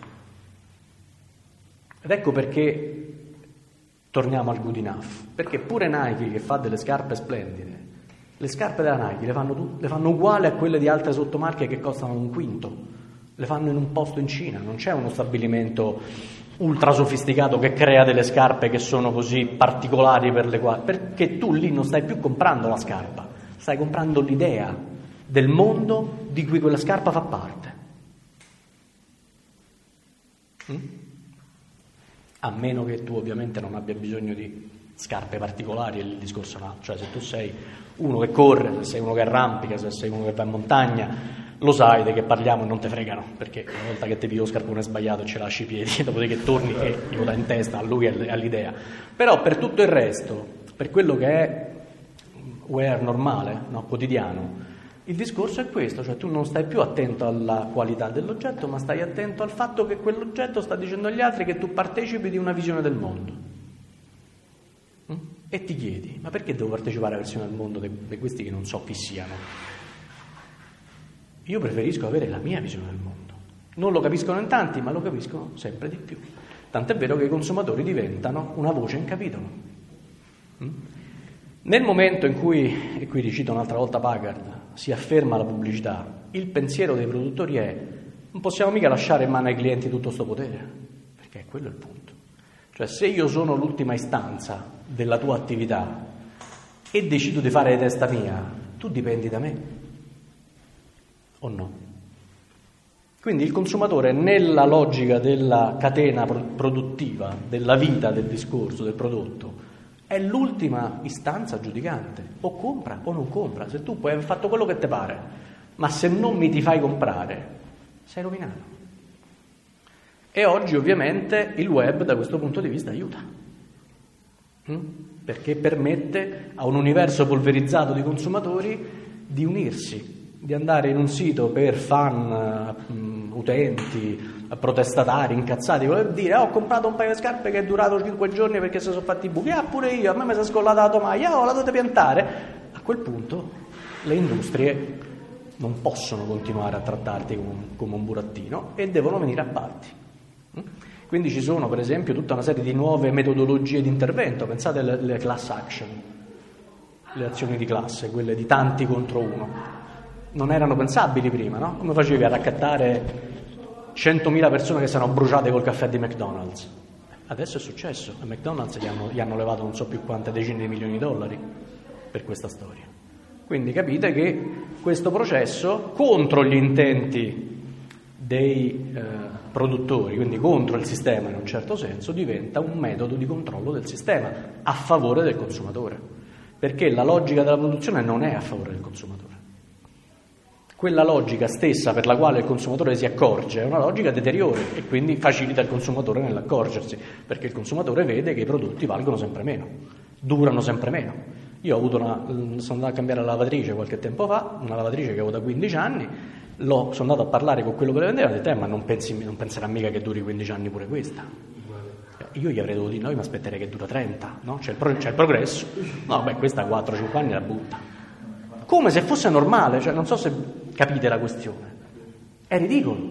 Ed ecco perché torniamo al good enough, perché pure Nike, che fa delle scarpe splendide, le scarpe della Nike le fanno, tu- le fanno uguali a quelle di altre sottomarche che costano un quinto, le fanno in un posto in Cina, non c'è uno stabilimento ultra sofisticato che crea delle scarpe che sono così particolari per le quali, perché tu lì non stai più comprando la scarpa, stai comprando l'idea del mondo di cui quella scarpa fa parte. Mm? A meno che tu ovviamente non abbia bisogno di scarpe particolari, e il discorso no, cioè se tu sei uno che corre, se sei uno che arrampica, se sei uno che va in montagna, lo sai di che parliamo e non te fregano, perché una volta che ti pigli lo scarpone sbagliato e ce lasci i piedi, dopodiché torni e lo dai in testa a lui e all'idea. Però per tutto il resto, per quello che è wear normale, no, quotidiano, il discorso è questo, cioè tu non stai più attento alla qualità dell'oggetto, ma stai attento al fatto che quell'oggetto sta dicendo agli altri che tu partecipi di una visione del mondo. Mm? E ti chiedi, ma perché devo partecipare alla visione del mondo di questi che non so chi siano? Io preferisco avere la mia visione del mondo. Non lo capiscono in tanti, ma lo capiscono sempre di più. Tant'è vero che i consumatori diventano una voce in capitolo. Mm? Nel momento in cui, e qui cito un'altra volta Packard, si afferma la pubblicità, il pensiero dei produttori è: non possiamo mica lasciare in mano ai clienti tutto sto potere, perché è quello il punto. Cioè, se io sono l'ultima istanza della tua attività e decido di fare di testa mia, tu dipendi da me o no? Quindi il consumatore, nella logica della catena produttiva, della vita del discorso, del prodotto, è l'ultima istanza giudicante, o compra o non compra. Se tu puoi aver fatto quello che ti pare, ma se non mi ti fai comprare, sei rovinato. E oggi ovviamente il web da questo punto di vista aiuta, mm? perché permette a un universo polverizzato di consumatori di unirsi, di andare in un sito per fan, um, utenti, protestatari, incazzati, voler dire: ho comprato un paio di scarpe che è durato cinque giorni perché si sono fatti i buchi, ah pure io, a me mi si è scollata la tomaia, oh la dovete piantare. A quel punto le industrie non possono continuare a trattarti come un, come un burattino e devono venire a balti. Quindi ci sono per esempio tutta una serie di nuove metodologie di intervento, pensate alle, alle class action, le azioni di classe, quelle di tanti contro uno, non erano pensabili prima, no? Come facevi a raccattare centomila persone che si erano bruciate col caffè di McDonald's? Adesso è successo, a McDonald's gli hanno, gli hanno levato non so più quante decine di milioni di dollari per questa storia. Quindi capite che questo processo, contro gli intenti dei eh, produttori, quindi contro il sistema in un certo senso, diventa un metodo di controllo del sistema a favore del consumatore, perché la logica della produzione non è a favore del consumatore. Quella logica stessa per la quale il consumatore si accorge è una logica deteriore e quindi facilita il consumatore nell'accorgersi, perché il consumatore vede che i prodotti valgono sempre meno, durano sempre meno. Io ho avuto una, sono andato a cambiare la lavatrice qualche tempo fa, una lavatrice che avevo da quindici anni, l'ho, sono andato a parlare con quello che le vendeva e ho detto: eh, ma non, pensi, non penserà mica che duri quindici anni pure questa? Io gli avrei dovuto dire: no, io mi aspetterei che dura trenta, no? C'è il, pro, c'è il progresso. No, beh, questa quattro cinque anni la butta. Come se fosse normale, cioè non so se capite la questione. È ridicolo.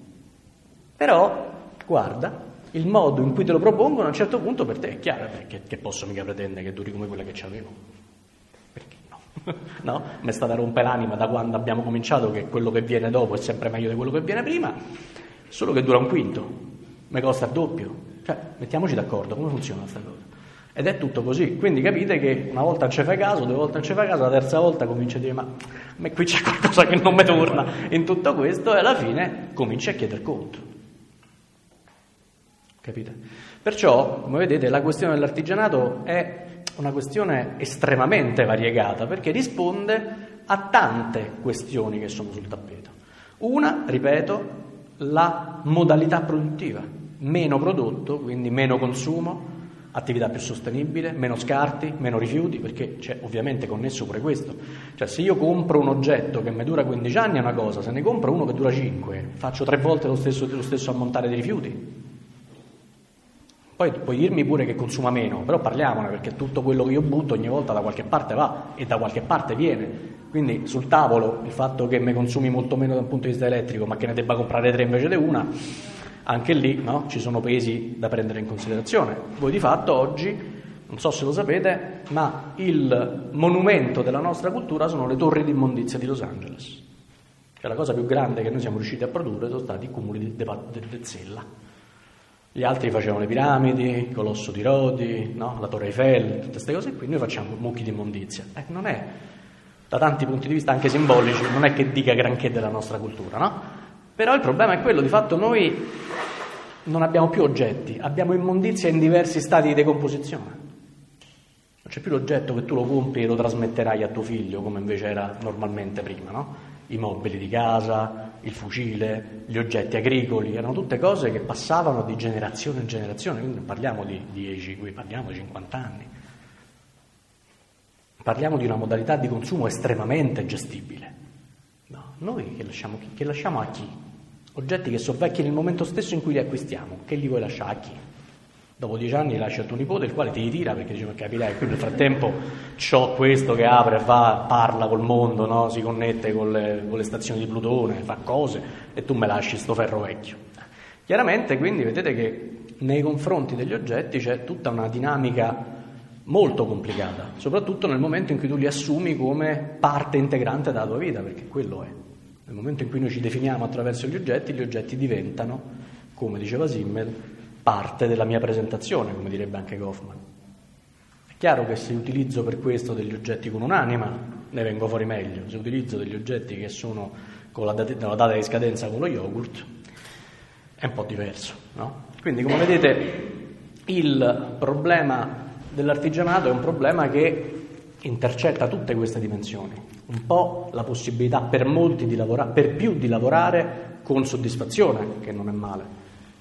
Però, guarda, il modo in cui te lo propongono a un certo punto per te è chiaro, perché che posso mica pretendere che duri come quella che c'avevo? Perché no? No? Mi è stata rompe l'anima da quando abbiamo cominciato che quello che viene dopo è sempre meglio di quello che viene prima, solo che dura un quinto, mi costa il doppio. Cioè, mettiamoci d'accordo, come funziona questa cosa? Ed è tutto così, quindi capite che una volta non ci fai caso, due volte non ci fai caso, la terza volta cominci a dire ma a me qui c'è qualcosa che non mi torna in tutto questo, e alla fine cominci a chiedere conto. Capite? Perciò, come vedete, la questione dell'artigianato è una questione estremamente variegata, perché risponde a tante questioni che sono sul tappeto. Una, ripeto, la modalità produttiva, meno prodotto, quindi meno consumo, attività più sostenibile, meno scarti, meno rifiuti, perché c'è ovviamente connesso pure questo. Cioè, se io compro un oggetto che mi dura quindici anni è una cosa, se ne compro uno che dura cinque, faccio tre volte lo stesso, lo stesso ammontare di rifiuti. Poi puoi dirmi pure che consuma meno, però parliamone, perché tutto quello che io butto ogni volta da qualche parte va e da qualche parte viene. Quindi sul tavolo il fatto che mi consumi molto meno da un punto di vista elettrico, ma che ne debba comprare tre invece di una, anche lì, no? Ci sono pesi da prendere in considerazione. Voi di fatto oggi, non so se lo sapete, ma il monumento della nostra cultura sono le torri di immondizia di Los Angeles. Cioè la cosa più grande che noi siamo riusciti a produrre sono stati i cumuli di Pezzella. Gli altri facevano le piramidi, il Colosso di Rodi, no? La Torre Eiffel, tutte queste cose qui, noi facciamo mucchi di immondizia. Eh, non è, da tanti punti di vista anche simbolici, non è che dica granché della nostra cultura, no? Però il problema è quello, di fatto noi non abbiamo più oggetti, abbiamo immondizia in diversi stati di decomposizione. Non c'è più l'oggetto che tu lo compri e lo trasmetterai a tuo figlio, come invece era normalmente prima, no? I mobili di casa, il fucile, gli oggetti agricoli, erano tutte cose che passavano di generazione in generazione, quindi non parliamo di dieci, qui parliamo di cinquanta anni. Parliamo di una modalità di consumo estremamente gestibile. No, noi che lasciamo, che lasciamo a chi? Oggetti che sono vecchi nel momento stesso in cui li acquistiamo, che li vuoi lasciare a chi? Dopo dieci anni li lasci a tuo nipote, il quale ti ritira perché dice, ma capirai, qui nel frattempo c'ho questo che apre, fa, parla col mondo, no? Si connette con le, con le stazioni di Plutone, fa cose, e tu me lasci sto ferro vecchio. Chiaramente, quindi, vedete che nei confronti degli oggetti c'è tutta una dinamica molto complicata, soprattutto nel momento in cui tu li assumi come parte integrante della tua vita, perché quello è. Nel momento in cui noi ci definiamo attraverso gli oggetti, gli oggetti diventano, come diceva Simmel, parte della mia presentazione, come direbbe anche Goffman. È chiaro che se utilizzo per questo degli oggetti con un'anima, ne vengo fuori meglio. Se utilizzo degli oggetti che sono con la data, la data di scadenza con lo yogurt, è un po' diverso, no? Quindi, come vedete, il problema dell'artigianato è un problema che intercetta tutte queste dimensioni. Un po' la possibilità per molti di lavorare, per più di lavorare con soddisfazione, che non è male.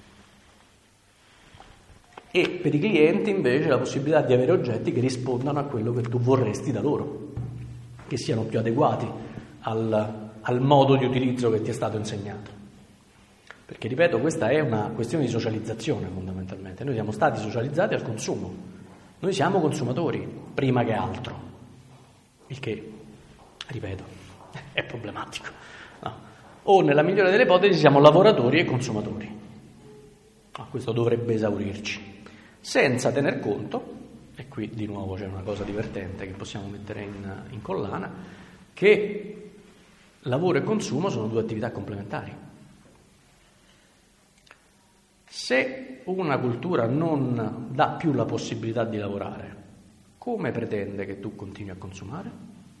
E per i clienti invece la possibilità di avere oggetti che rispondano a quello che tu vorresti da loro, che siano più adeguati al, al modo di utilizzo che ti è stato insegnato. Perché, ripeto, questa è una questione di socializzazione fondamentalmente. Noi siamo stati socializzati al consumo, noi siamo consumatori prima che altro, il che, ripeto, è problematico, no? O nella migliore delle ipotesi siamo lavoratori e consumatori. No, questo dovrebbe esaurirci. Senza tener conto, e qui di nuovo c'è una cosa divertente che possiamo mettere in, in collana, che lavoro e consumo sono due attività complementari. Se una cultura non dà più la possibilità di lavorare, come pretende che tu continui a consumare?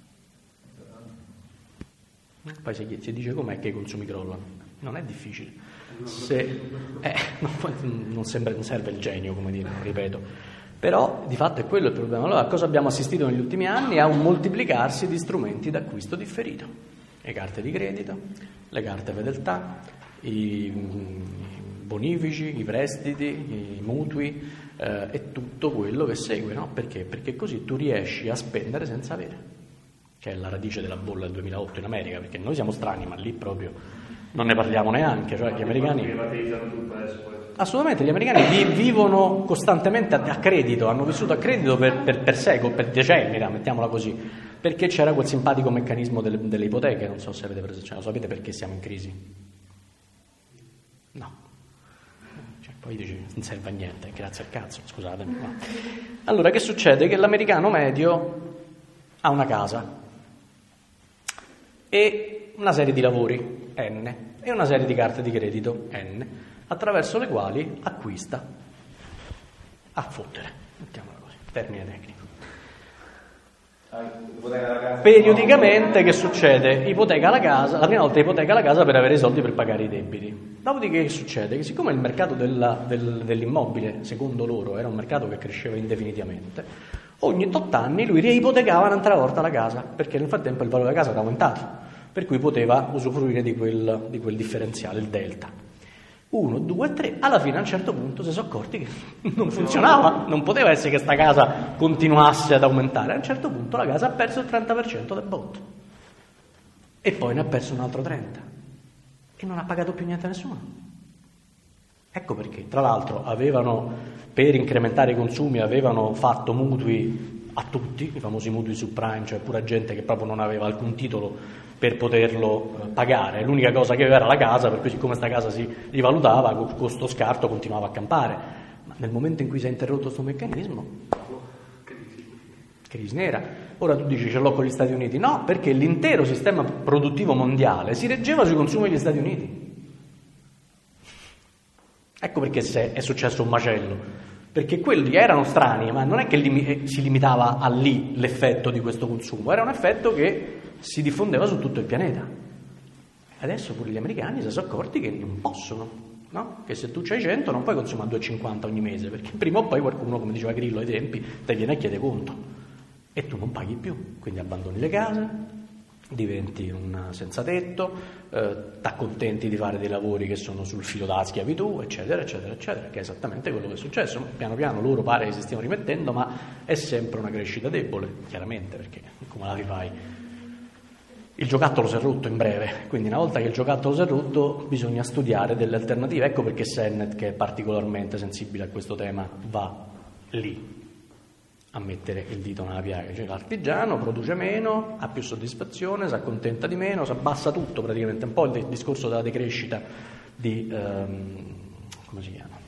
Poi si, si dice com'è che i consumi crollano. Non è difficile. Se, eh, non, non, sembra, non serve il genio, come dire, ripeto, però di fatto è quello il problema. Allora, a cosa abbiamo assistito negli ultimi anni? A un moltiplicarsi di strumenti d'acquisto differito: le carte di credito, le carte fedeltà, i bonifici, i prestiti, i mutui, eh, e tutto quello che segue, no? Perché? Perché così tu riesci a spendere senza avere, che è la radice della bolla del duemilaotto in America, perché noi siamo strani, ma lì proprio non ne parliamo neanche, cioè gli americani assolutamente, gli americani vi, vivono costantemente a, a credito, hanno vissuto a credito per, per, per secoli, per decenni, mettiamola così, perché c'era quel simpatico meccanismo delle, delle ipoteche. Non so se avete preso, cioè, lo sapete perché siamo in crisi? No, cioè, poi dici non serve a niente, grazie al cazzo, scusatemi. No. Allora, che succede? Che l'americano medio ha una casa e una serie di lavori N e una serie di carte di credito N, attraverso le quali acquista a fottere, mettiamola così. termine tecnico. Ah, Periodicamente che succede? Ipoteca la casa, la prima volta ipoteca la casa per avere i soldi per pagare i debiti. Dopodiché che succede? Che siccome il mercato della, del, dell'immobile, secondo loro, era un mercato che cresceva indefinitivamente, ogni tot anni lui reipotecava un'altra volta la casa, perché nel frattempo il valore della casa era aumentato, per cui poteva usufruire di quel, di quel differenziale, il delta. Uno, due, tre, alla fine a un certo punto si sono accorti che non funzionava, non poteva essere che sta casa continuasse ad aumentare. A un certo punto la casa ha perso il trenta per cento del botto e poi ne ha perso un altro trenta e non ha pagato più niente a nessuno. Ecco perché, tra l'altro, avevano, per incrementare i consumi, avevano fatto mutui a tutti, i famosi mutui subprime, cioè pure a gente che proprio non aveva alcun titolo per poterlo pagare. L'unica cosa che aveva era la casa, per cui siccome sta casa si rivalutava, con questo scarto continuava a campare. Ma nel momento in cui si è interrotto questo meccanismo, crisi nera. Ora tu dici ce l'ho con gli Stati Uniti. No, perché l'intero sistema produttivo mondiale si reggeva sui consumi degli Stati Uniti. Ecco perché è successo un macello. Perché quelli erano strani, ma non è che lim- si limitava a lì l'effetto di questo consumo, era un effetto che si diffondeva su tutto il pianeta. Adesso pure gli americani si sono accorti che non possono, no? Che se tu c'hai cento non puoi consumare due e cinquanta ogni mese, perché prima o poi qualcuno, come diceva Grillo ai tempi, te viene a chiedere conto e tu non paghi più, quindi abbandoni le case, diventi un senza tetto, eh, t'accontenti di fare dei lavori che sono sul filo della schiavitù, eccetera, eccetera, eccetera, che è esattamente quello che è successo. Piano piano loro pare che si stiano rimettendo, ma è sempre una crescita debole, chiaramente, perché come la rifai? Il giocattolo si è rotto in breve, quindi una volta che il giocattolo si è rotto bisogna studiare delle alternative. Ecco perché Sennett, che è particolarmente sensibile a questo tema, va lì a mettere il dito nella piaga. Cioè l'artigiano produce meno, ha più soddisfazione, si accontenta di meno, si abbassa tutto praticamente, un po' il discorso della decrescita di ehm, come si chiama?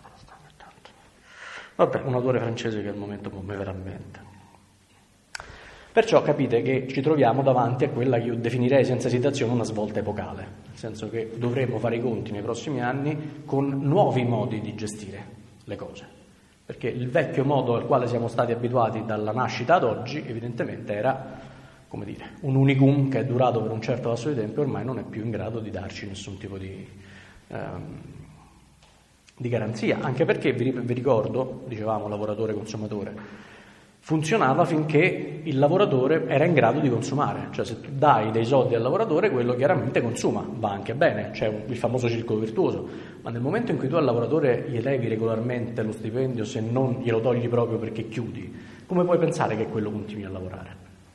Vabbè, un autore francese che al momento non mi verrà in mente. Perciò capite che ci troviamo davanti a quella che io definirei senza esitazione una svolta epocale, nel senso che dovremo fare i conti nei prossimi anni con nuovi modi di gestire le cose, perché il vecchio modo al quale siamo stati abituati dalla nascita ad oggi evidentemente era, come dire, un unicum che è durato per un certo lasso di tempo e ormai non è più in grado di darci nessun tipo di, ehm, di garanzia, anche perché vi, vi ricordo, dicevamo lavoratore-consumatore, funzionava finché il lavoratore era in grado di consumare, cioè se tu dai dei soldi al lavoratore quello chiaramente consuma, va anche bene, c'è un, il famoso circolo virtuoso, ma nel momento in cui tu al lavoratore gli levi regolarmente lo stipendio, se non glielo togli proprio perché chiudi, come puoi pensare che quello continui a lavorare?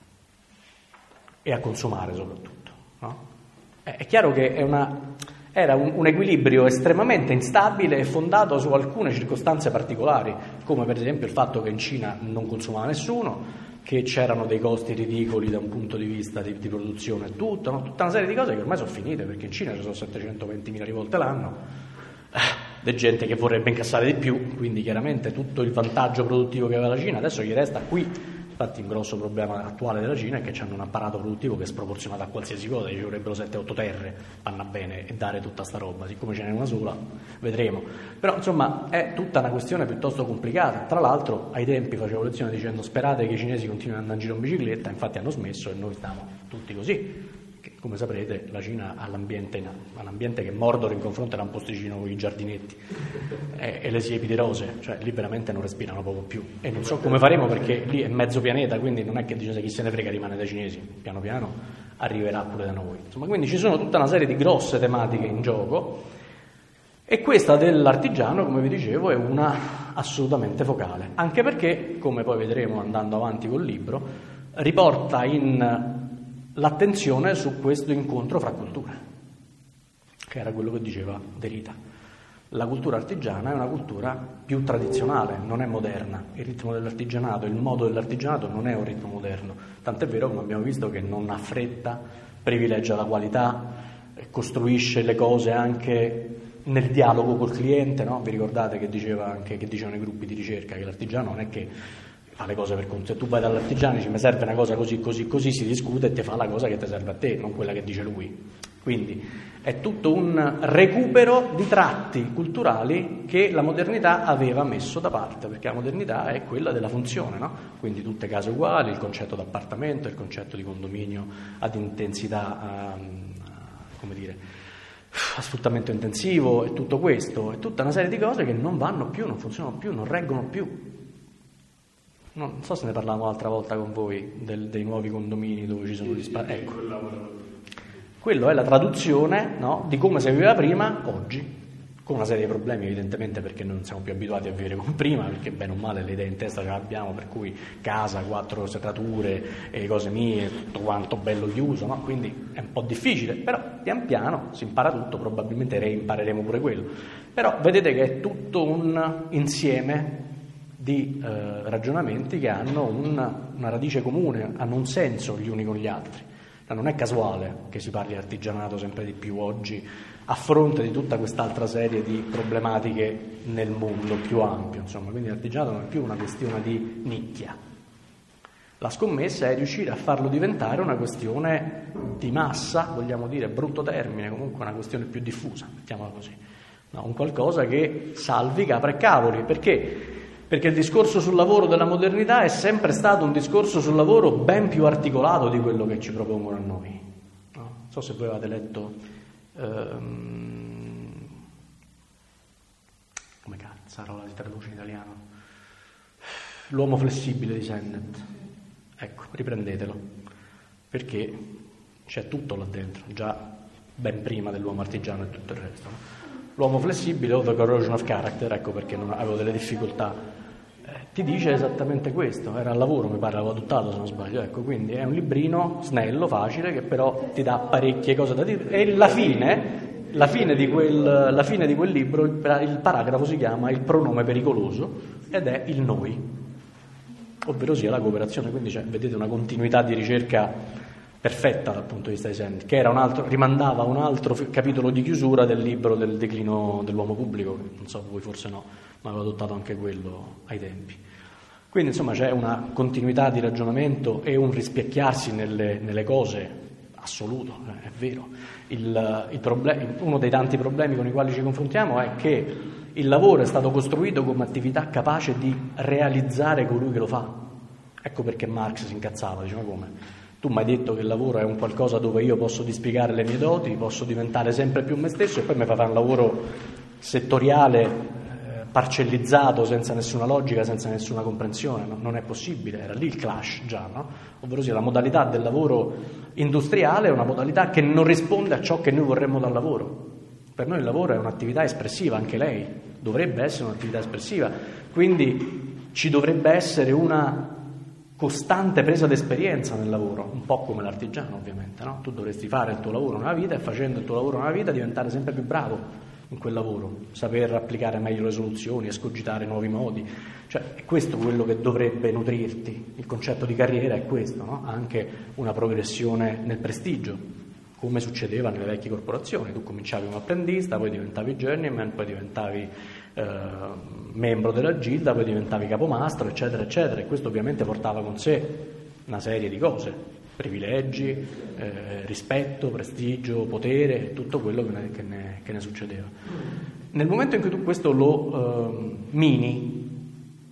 E a consumare soprattutto, no? È, è chiaro che è una... Era un, un equilibrio estremamente instabile e fondato su alcune circostanze particolari, come per esempio il fatto che in Cina non consumava nessuno, che c'erano dei costi ridicoli da un punto di vista di, di produzione e tutto, no? Tutta una serie di cose che ormai sono finite, perché in Cina ci sono settecentoventimila rivolte l'anno, di gente che vorrebbe incassare di più, quindi chiaramente tutto il vantaggio produttivo che aveva la Cina adesso gli resta qui. Infatti un grosso problema attuale della Cina è che hanno un apparato produttivo che è sproporzionato a qualsiasi cosa, ci vorrebbero sette otto terre, vanno bene, e dare tutta sta roba, siccome ce n'è una sola, vedremo. Però insomma è tutta una questione piuttosto complicata. Tra l'altro ai tempi facevo lezione dicendo sperate che i cinesi continuino ad andare in giro in bicicletta, infatti hanno smesso e noi stiamo tutti così. Come saprete la Cina ha l'ambiente, ha l'ambiente che Mordor in confronto era un posticino con i giardinetti e, e le siepi di rose, cioè lì veramente non respirano proprio più e non so come faremo perché lì è mezzo pianeta, quindi non è che dice chi se ne frega rimane dai cinesi, piano piano arriverà pure da noi. Insomma, quindi ci sono tutta una serie di grosse tematiche in gioco e questa dell'artigiano, come vi dicevo, è una assolutamente focale, anche perché, come poi vedremo andando avanti col libro, riporta in l'attenzione su questo incontro fra culture, che era quello che diceva Derrida. La cultura artigiana è una cultura più tradizionale, non è moderna. Il ritmo dell'artigianato, il modo dell'artigianato non è un ritmo moderno, tant'è vero, come abbiamo visto, che non ha fretta, privilegia la qualità, costruisce le cose anche nel dialogo col cliente, no? Vi ricordate che diceva anche, che dicevano i gruppi di ricerca, che l'artigiano non è che fa le cose per conto. Se tu vai dall'artigiano e dici mi serve una cosa così, così, così, si discute e ti fa la cosa che ti serve a te, non quella che dice lui. Quindi è tutto un recupero di tratti culturali che la modernità aveva messo da parte, perché la modernità è quella della funzione, no? Quindi tutte case uguali, il concetto d'appartamento, il concetto di condominio ad intensità, a, come dire, a sfruttamento intensivo, e tutto questo, e tutta una serie di cose che non vanno più, non funzionano più, non reggono più. Non so se ne parlavamo l'altra volta con voi del, dei nuovi condomini dove ci sono gli spazi. Ecco. Quello è la traduzione, no, di come si viveva prima, oggi, con una serie di problemi evidentemente, perché noi non siamo più abituati a vivere come prima, perché bene o male le idee in testa ce le abbiamo, per cui casa, quattro serrature, e cose mie, tutto quanto bello chiuso, no? Quindi è un po' difficile, però pian piano si impara tutto, probabilmente reimpareremo pure quello. Però vedete che è tutto un insieme di eh, ragionamenti che hanno una, una radice comune, hanno un senso gli uni con gli altri. Non è casuale che si parli di artigianato sempre di più oggi, a fronte di tutta quest'altra serie di problematiche nel mondo più ampio, insomma. Quindi l'artigianato non è più una questione di nicchia. La scommessa è riuscire a farlo diventare una questione di massa, vogliamo dire, brutto termine, comunque una questione più diffusa, mettiamola così. No, un qualcosa che salvi capra e cavoli, perché? Perché il discorso sul lavoro della modernità è sempre stato un discorso sul lavoro ben più articolato di quello che ci propongono a noi. No? Non so se voi avete letto ehm, come cazzarola si traduce in italiano? L'uomo flessibile di Sennett. Ecco, riprendetelo, perché c'è tutto là dentro, già ben prima dell'uomo artigiano e tutto il resto. No? L'uomo flessibile o The Corrosion of Character, ecco perché non avevo delle difficoltà, eh, ti dice esattamente questo, era al lavoro, mi pare, l'avevo adottato se non sbaglio, ecco, quindi è un librino snello, facile, che però ti dà parecchie cose da dire, e la fine, la fine di quel, la fine di quel libro, il, il paragrafo si chiama Il pronome pericoloso, ed è il noi, ovvero sia la cooperazione, quindi c'è, vedete, una continuità di ricerca perfetta dal punto di vista di Sennett, che era un altro, rimandava a un altro capitolo di chiusura del libro del declino dell'uomo pubblico, che non so, voi forse no, ma avevo adottato anche quello ai tempi. Quindi insomma c'è una continuità di ragionamento e un rispecchiarsi nelle, nelle cose assoluto, è vero. Il, il problem- uno dei tanti problemi con i quali ci confrontiamo è che il lavoro è stato costruito come attività capace di realizzare colui che lo fa. Ecco perché Marx si incazzava, diceva come? Tu mi hai detto che il lavoro è un qualcosa dove io posso dispiegare le mie doti, posso diventare sempre più me stesso, e poi mi fa fare un lavoro settoriale, eh, parcellizzato, senza nessuna logica, senza nessuna comprensione. No? Non è possibile, era lì il clash già, no? Ovvero sia la modalità del lavoro industriale è una modalità che non risponde a ciò che noi vorremmo dal lavoro. Per noi il lavoro è un'attività espressiva, anche lei dovrebbe essere un'attività espressiva, quindi ci dovrebbe essere una costante presa d'esperienza nel lavoro, un po' come l'artigiano ovviamente, no? Tu dovresti fare il tuo lavoro nella vita e facendo il tuo lavoro nella vita diventare sempre più bravo in quel lavoro, saper applicare meglio le soluzioni, escogitare nuovi modi, cioè è questo quello che dovrebbe nutrirti. Il concetto di carriera è questo, no? Anche una progressione nel prestigio, come succedeva nelle vecchie corporazioni. Tu cominciavi come apprendista, poi diventavi journeyman, poi diventavi eh, membro della gilda, poi diventavi capomastro, eccetera, eccetera, e questo ovviamente portava con sé una serie di cose, privilegi, eh, rispetto, prestigio, potere, tutto quello che ne, che ne, che ne succedeva. Nel momento in cui tu questo lo eh, mini,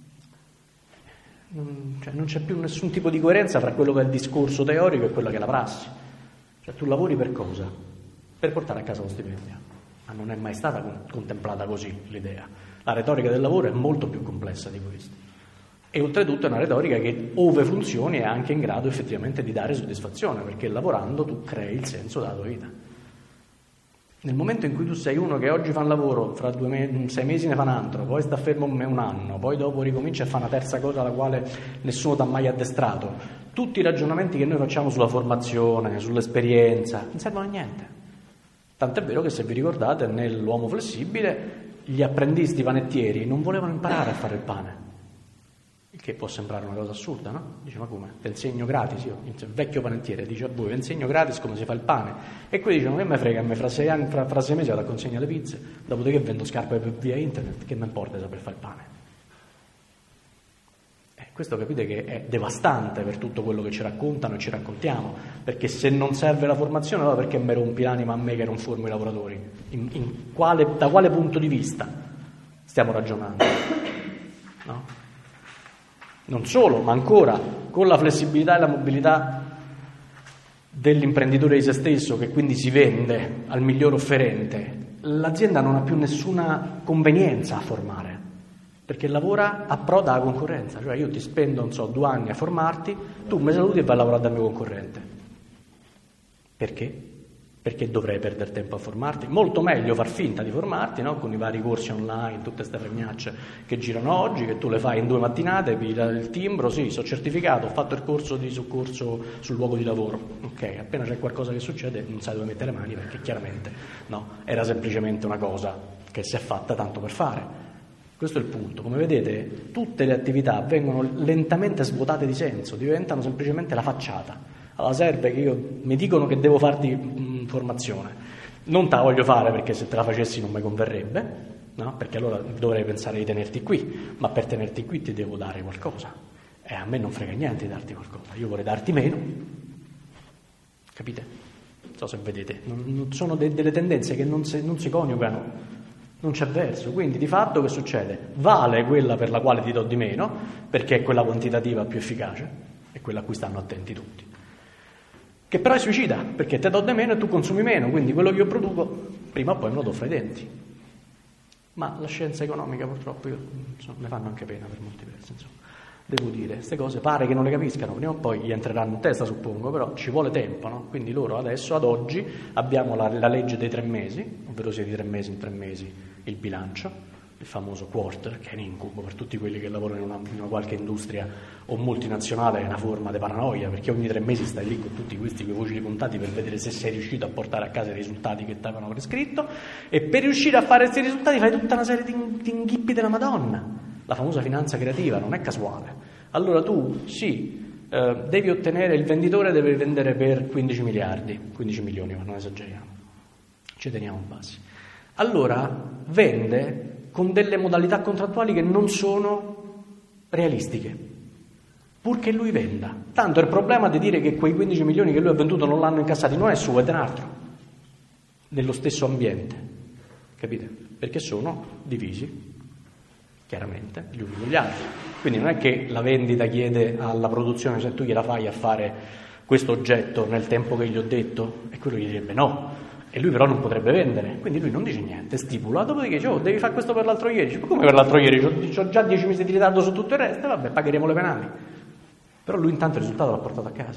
non, cioè non c'è più nessun tipo di coerenza fra quello che è il discorso teorico e quello che è la prassi. Cioè tu lavori per cosa? Per portare a casa lo stipendio. Ma non è mai stata contemplata così l'idea. La retorica del lavoro è molto più complessa di questo. E oltretutto è una retorica che, ove funzioni, è anche in grado effettivamente di dare soddisfazione, perché lavorando tu crei il senso della tua vita. Nel momento in cui tu sei uno che oggi fa un lavoro, fra due me- sei mesi ne fa un altro, poi sta fermo un anno, poi dopo ricomincia a fare una terza cosa alla quale nessuno ti ha mai addestrato, tutti i ragionamenti che noi facciamo sulla formazione, sull'esperienza, non servono a niente. Tant'è vero che, se vi ricordate, nell'uomo flessibile gli apprendisti panettieri non volevano imparare a fare il pane, il che può sembrare una cosa assurda, no? Dice, ma come? Ti insegno gratis io, il vecchio panettiere dice a voi, vi insegno gratis come si fa il pane, e quelli dicono, che me frega, a me fra sei anni, fra, fra sei mesi vado a consegnare le pizze, dopodiché vendo scarpe via internet, che mi importa saper fare il pane? Questo capite che è devastante per tutto quello che ci raccontano e ci raccontiamo, perché se non serve la formazione, allora perché mi rompi l'anima a me che non formo i lavoratori? In, in quale, da quale punto di vista stiamo ragionando? No? Non solo, ma ancora con la flessibilità e la mobilità dell'imprenditore di se stesso, che quindi si vende al miglior offerente, l'azienda non ha più nessuna convenienza a formare, perché lavora a pro della concorrenza. Cioè io ti spendo, non so, due anni a formarti, tu mi saluti e vai a lavorare dal mio concorrente. Perché? Perché dovrei perdere tempo a formarti? Molto meglio far finta di formarti, no? Con i vari corsi online, tutte queste fregnacce che girano oggi, che tu le fai in due mattinate, piglia il timbro, sì, sono certificato, ho fatto il corso di soccorso sul luogo di lavoro. Ok, appena c'è qualcosa che succede non sai dove mettere le mani, perché chiaramente no, era semplicemente una cosa che si è fatta tanto per fare. Questo è il punto. Come vedete, tutte le attività vengono lentamente svuotate di senso, diventano semplicemente la facciata. Allora serve che io mi dicono che devo farti mh, formazione, non te la voglio fare perché se te la facessi non mi converrebbe, no? Perché allora dovrei pensare di tenerti qui, ma per tenerti qui ti devo dare qualcosa e a me non frega niente di darti qualcosa, io vorrei darti meno, capite? Non so se vedete, non, non sono de- delle tendenze che non si, non si coniugano, non c'è verso. Quindi di fatto che succede? Vale quella per la quale ti do di meno, perché è quella quantitativa più efficace, è quella a cui stanno attenti tutti, che però è suicida, perché te do di meno e tu consumi meno, quindi quello che io produco prima o poi me lo do fra i denti. Ma la scienza economica purtroppo io, insomma, ne fanno anche pena per molti versi, insomma. Devo dire, queste cose pare che non le capiscano, prima o poi gli entreranno in testa, suppongo, però ci vuole tempo, no? Quindi loro adesso, ad oggi, abbiamo la, la legge dei tre mesi, ovvero sia di tre mesi in tre mesi il bilancio, il famoso quarter, che è un incubo per tutti quelli che lavorano in una, in una qualche industria o multinazionale, è una forma di paranoia, perché ogni tre mesi stai lì con tutti questi quei voci di contati per vedere se sei riuscito a portare a casa i risultati che ti avevano prescritto, e per riuscire a fare questi risultati fai tutta una serie di, di inghippi della Madonna, la famosa finanza creativa, non è casuale. Allora tu, sì, eh, devi ottenere, il venditore deve vendere per quindici miliardi, quindici milioni, ma non esageriamo, ci teniamo bassi. Allora vende con delle modalità contrattuali che non sono realistiche, purché lui venda. Tanto il problema di dire che quei quindici milioni che lui ha venduto non l'hanno incassati non è suo, è di un altro, nello stesso ambiente, capite? Perché sono divisi, chiaramente, gli uni con gli altri. Quindi non è che la vendita chiede alla produzione se tu gliela fai a fare questo oggetto nel tempo che gli ho detto, e quello gli direbbe no. E lui però non potrebbe vendere, quindi lui non dice niente, stipula, dopodiché dice, oh, devi fare questo per l'altro ieri. Dice, ma come per l'altro ieri? Ho già dieci mesi di ritardo su tutto il resto, vabbè, pagheremo le penali. Però lui intanto il risultato l'ha portato a casa.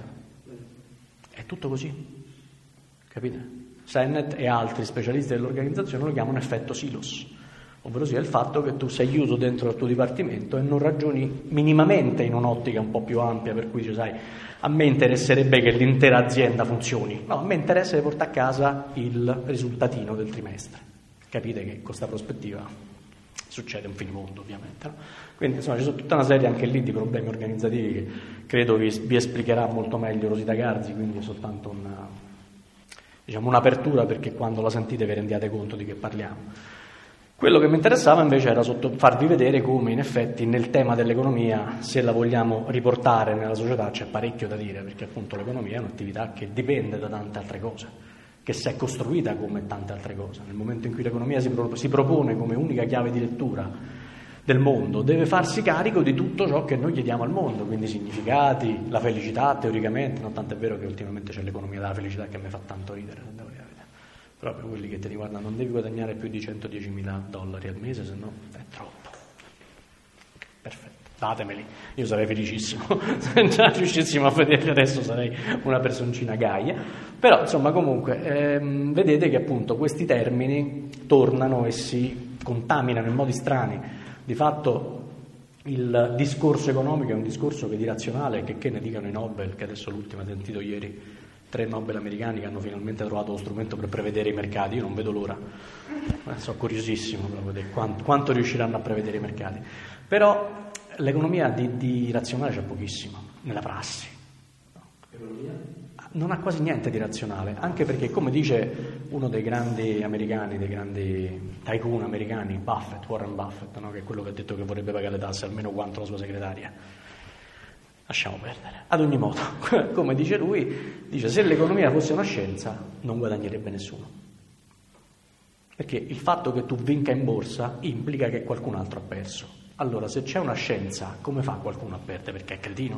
È tutto così, capite? Sennett e altri specialisti dell'organizzazione lo chiamano effetto silos, ovvero sia il fatto che tu sei chiuso dentro il tuo dipartimento e non ragioni minimamente in un'ottica un po' più ampia, per cui sai, a me interesserebbe che l'intera azienda funzioni, no, a me interessa di portare a casa il risultatino del trimestre. Capite che con questa prospettiva succede un finimondo, ovviamente, no? Quindi insomma ci sono tutta una serie anche lì di problemi organizzativi che credo vi, vi esplicherà molto meglio Rosita Garzi, quindi è soltanto una, diciamo, un'apertura perché quando la sentite vi rendiate conto di che parliamo. Quello che mi interessava invece era sotto, farvi vedere come in effetti nel tema dell'economia, se la vogliamo riportare nella società, c'è parecchio da dire, perché appunto l'economia è un'attività che dipende da tante altre cose, che si è costruita come tante altre cose. Nel momento in cui l'economia si, pro, si propone come unica chiave di lettura del mondo, deve farsi carico di tutto ciò che noi chiediamo al mondo, quindi significati, la felicità teoricamente, non tanto è vero che ultimamente c'è l'economia della felicità che mi fa tanto ridere, devo dire. Proprio quelli che ti riguardano, non devi guadagnare più di centodiecimila dollari al mese, se no è troppo. Perfetto, datemeli, io sarei felicissimo, se già riuscissimo a vederli adesso sarei una personcina gaia. Però insomma comunque ehm, vedete che appunto questi termini tornano e si contaminano in modi strani. Di fatto il discorso economico è un discorso che di razionale, che, che ne dicano i Nobel, che adesso l'ultima ho sentito ieri, tre Nobel americani che hanno finalmente trovato lo strumento per prevedere i mercati, io non vedo l'ora, sono curiosissimo per vedere quanto, quanto riusciranno a prevedere i mercati. Però l'economia di, di razionale c'è pochissimo, nella prassi. L'economia? Non ha quasi niente di razionale, anche perché, come dice uno dei grandi americani, dei grandi tycoon americani, Buffett, Warren Buffett, no? Che è quello che ha detto che vorrebbe pagare le tasse almeno quanto la sua segretaria, lasciamo perdere. Ad ogni modo, come dice lui, dice se l'economia fosse una scienza non guadagnerebbe nessuno. Perché il fatto che tu vinca in borsa implica che qualcun altro ha perso. Allora, se c'è una scienza, come fa qualcuno a perdere? Perché è cretino?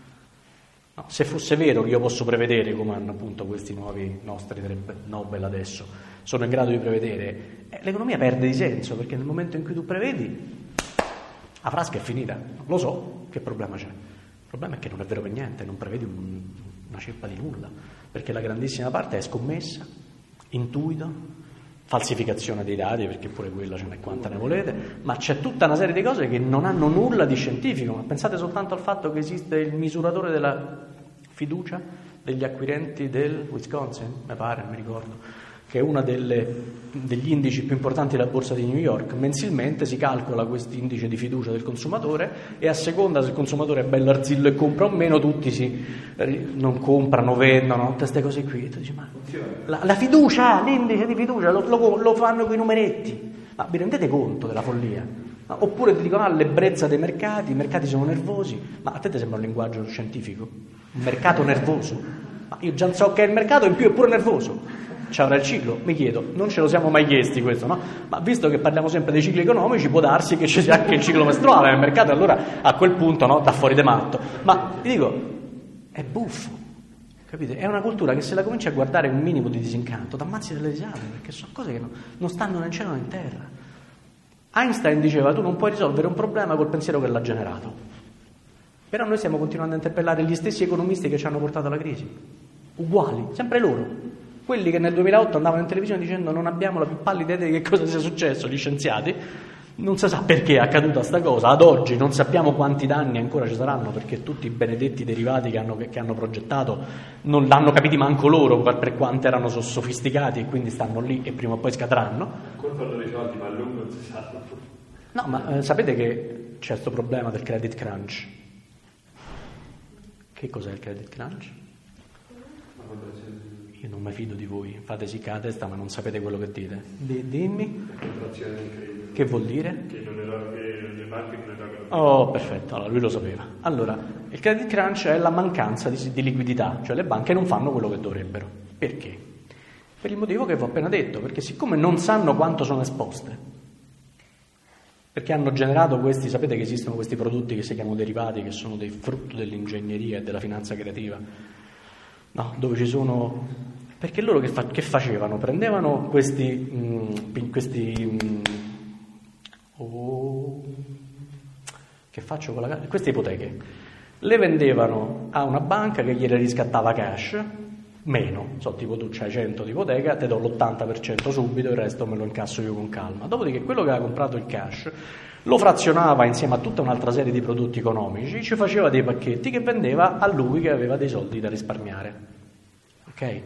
No, se fosse vero che io posso prevedere, come hanno appunto questi nuovi nostri tre Nobel adesso, sono in grado di prevedere, eh, l'economia perde di senso, perché nel momento in cui tu prevedi, la frasca è finita. Lo so, che problema c'è? Il problema è che non è vero per niente, non prevedi un, una ceppa di nulla, perché la grandissima parte è scommessa, intuito, falsificazione dei dati, perché pure quella ce n'è quanta ne volete, ma c'è tutta una serie di cose che non hanno nulla di scientifico. Ma pensate soltanto al fatto che esiste il misuratore della fiducia degli acquirenti del Wisconsin, mi pare, non mi ricordo, che è uno degli indici più importanti della borsa di New York. Mensilmente si calcola questo indice di fiducia del consumatore e a seconda se il consumatore è bello arzillo e compra o meno, tutti si, non comprano, vendono, tutte queste cose qui. E tu dici, ma la, la fiducia, l'indice di fiducia lo, lo, lo fanno con i numeretti. Ma vi rendete conto della follia? No? Oppure ti dicono ah, l'ebbrezza dei mercati, i mercati sono nervosi. Ma a te ti sembra un linguaggio scientifico? Un mercato nervoso? Ma io già so che è il mercato, in più è pure nervoso. C'è ora il ciclo, mi chiedo, non ce lo siamo mai chiesti questo, no? Ma visto che parliamo sempre dei cicli economici, può darsi che ci sia anche il ciclo mestruale nel mercato, allora a quel punto, no, da fuori de matto. Ma vi dico, è buffo, capite? È una cultura che se la cominci a guardare un minimo di disincanto, t'ammazzi delle risate, perché sono cose che non, non stanno né in cielo né in terra. Einstein diceva, tu non puoi risolvere un problema col pensiero che l'ha generato. Però noi stiamo continuando a interpellare gli stessi economisti che ci hanno portato alla crisi, uguali, sempre loro. Quelli che nel duemilaotto andavano in televisione dicendo non abbiamo la più pallida idea di che cosa sia successo, gli scienziati, non si sa perché è accaduta sta cosa, ad oggi non sappiamo quanti danni ancora ci saranno, perché tutti i benedetti derivati che hanno, che hanno progettato non l'hanno capiti manco loro per quanto erano sofisticati e quindi stanno lì e prima o poi scadranno. Ancora fanno dei soldi, ma a lungo non si sa. No, ma eh, sapete che c'è questo problema del credit crunch? Che cos'è il credit crunch? Io non mi fido di voi, fate sì che la testa ma non sapete quello che dite. D- dimmi. Che vuol dire? Che non era, che le banche non erano. Oh, perfetto, allora lui lo sapeva. Allora, il credit crunch è la mancanza di, di liquidità, cioè le banche non fanno quello che dovrebbero. Perché? Per il motivo che vi ho appena detto, perché siccome non sanno quanto sono esposte, perché hanno generato questi, sapete che esistono questi prodotti che si chiamano derivati, che sono dei frutto dell'ingegneria e della finanza creativa, no, dove ci sono. Perché loro che, fa, che facevano? Prendevano questi, mh, questi mh, oh, che faccio con la queste ipoteche, le vendevano a una banca che gliele riscattava cash, meno, so tipo tu c'hai cento di ipoteca, te do l'ottanta per cento subito, il resto me lo incasso io con calma. Dopodiché quello che aveva comprato il cash lo frazionava insieme a tutta un'altra serie di prodotti economici, ci faceva dei pacchetti che vendeva a lui che aveva dei soldi da risparmiare. Ok?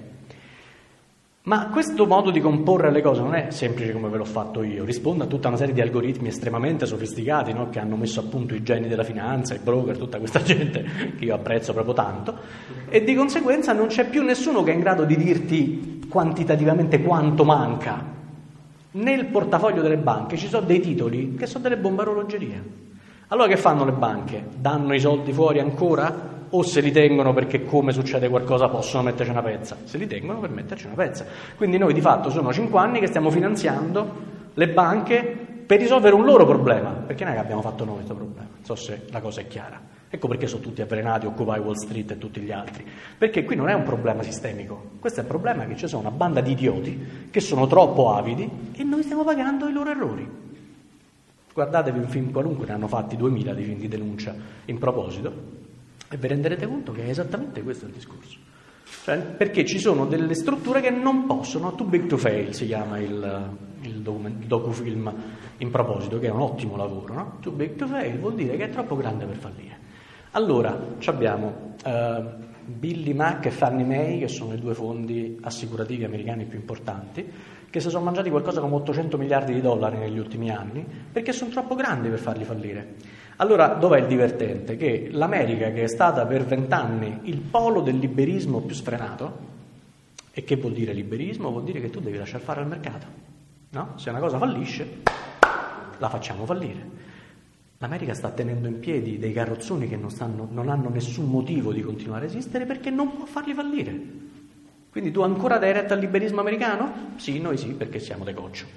Ma questo modo di comporre le cose non è semplice come ve l'ho fatto io, risponde a tutta una serie di algoritmi estremamente sofisticati, no? Che hanno messo a punto i geni della finanza, i broker, tutta questa gente che io apprezzo proprio tanto, e di conseguenza non c'è più nessuno che è in grado di dirti quantitativamente quanto manca. Nel portafoglio delle banche ci sono dei titoli che sono delle bombe a orologeria. Allora che fanno le banche? Danno i soldi fuori ancora? O se li tengono perché come succede qualcosa possono metterci una pezza? Se li tengono per metterci una pezza. Quindi noi di fatto sono cinque anni che stiamo finanziando le banche per risolvere un loro problema, perché non è che abbiamo fatto noi questo problema, non so se la cosa è chiara. Ecco perché sono tutti avvelenati, Occupy Wall Street e tutti gli altri, perché qui non è un problema sistemico, questo è il problema che ci sono una banda di idioti che sono troppo avidi e noi stiamo pagando i loro errori. Guardatevi un film qualunque, ne hanno fatti duemila di film di denuncia in proposito, e vi renderete conto che è esattamente questo il discorso. Cioè, perché ci sono delle strutture che non possono, too big to fail si chiama il, il, document, il docufilm in proposito, che è un ottimo lavoro, no? Too big to fail vuol dire che è troppo grande per fallire. Allora, abbiamo uh, Billy Mack e Fannie Mae, che sono i due fondi assicurativi americani più importanti, che si sono mangiati qualcosa come ottocento miliardi di dollari negli ultimi anni, perché sono troppo grandi per farli fallire. Allora, dov'è il divertente? Che l'America, che è stata per vent'anni il polo del liberismo più sfrenato, e che vuol dire liberismo? Vuol dire che tu devi lasciar fare al mercato, no? Se una cosa fallisce, la facciamo fallire. L'America sta tenendo in piedi dei carrozzoni che non, stanno, non hanno nessun motivo di continuare a esistere perché non può farli fallire. Quindi tu ancora dai retta al liberismo americano? Sì, noi sì, perché siamo de goccio.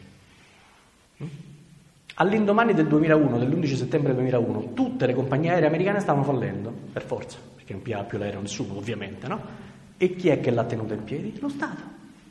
All'indomani del duemilauno, dell'undici settembre duemilauno, tutte le compagnie aeree americane stavano fallendo, per forza, perché non pigliava più l'aereo nessuno, ovviamente, no? E chi è che l'ha tenuto in piedi? Lo Stato.